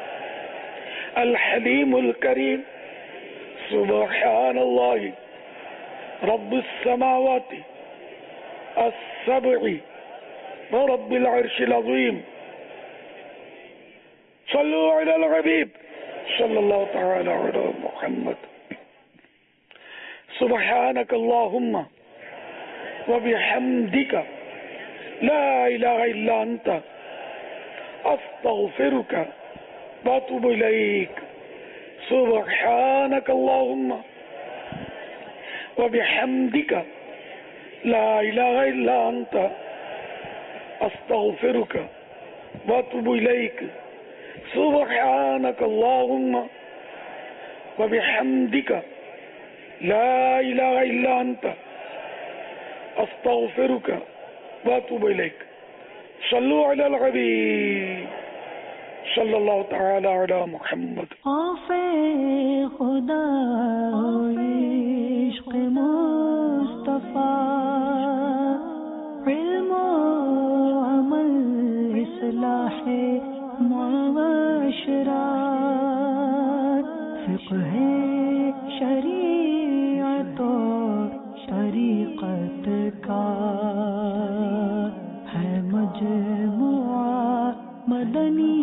الحلیم الکریم سبحان اللہ رب السماوات السبع ورب العرش العظیم۔ صلو علی الحبیب صلی اللہ تعالی علی محمد۔ سبحانک اللہم وبحمدک لا الہ الا انت استغفرک واتوب الیک۔ سبحانک اللہم وبحمدک لا الہ الا انت استغفرک واتوب الیک۔ سبحانک اللہم وبحمدک لا الہ الا انت استغفرک واتوب الیک۔ صلو علی الحبیب صلی اللہ تعالی علی محمد۔ خوف خدا عشق مصطفیٰ علم و عمل اصلاح معاشرہ فقہ شریعت و طریقت کا ہے مجموعہ مدنی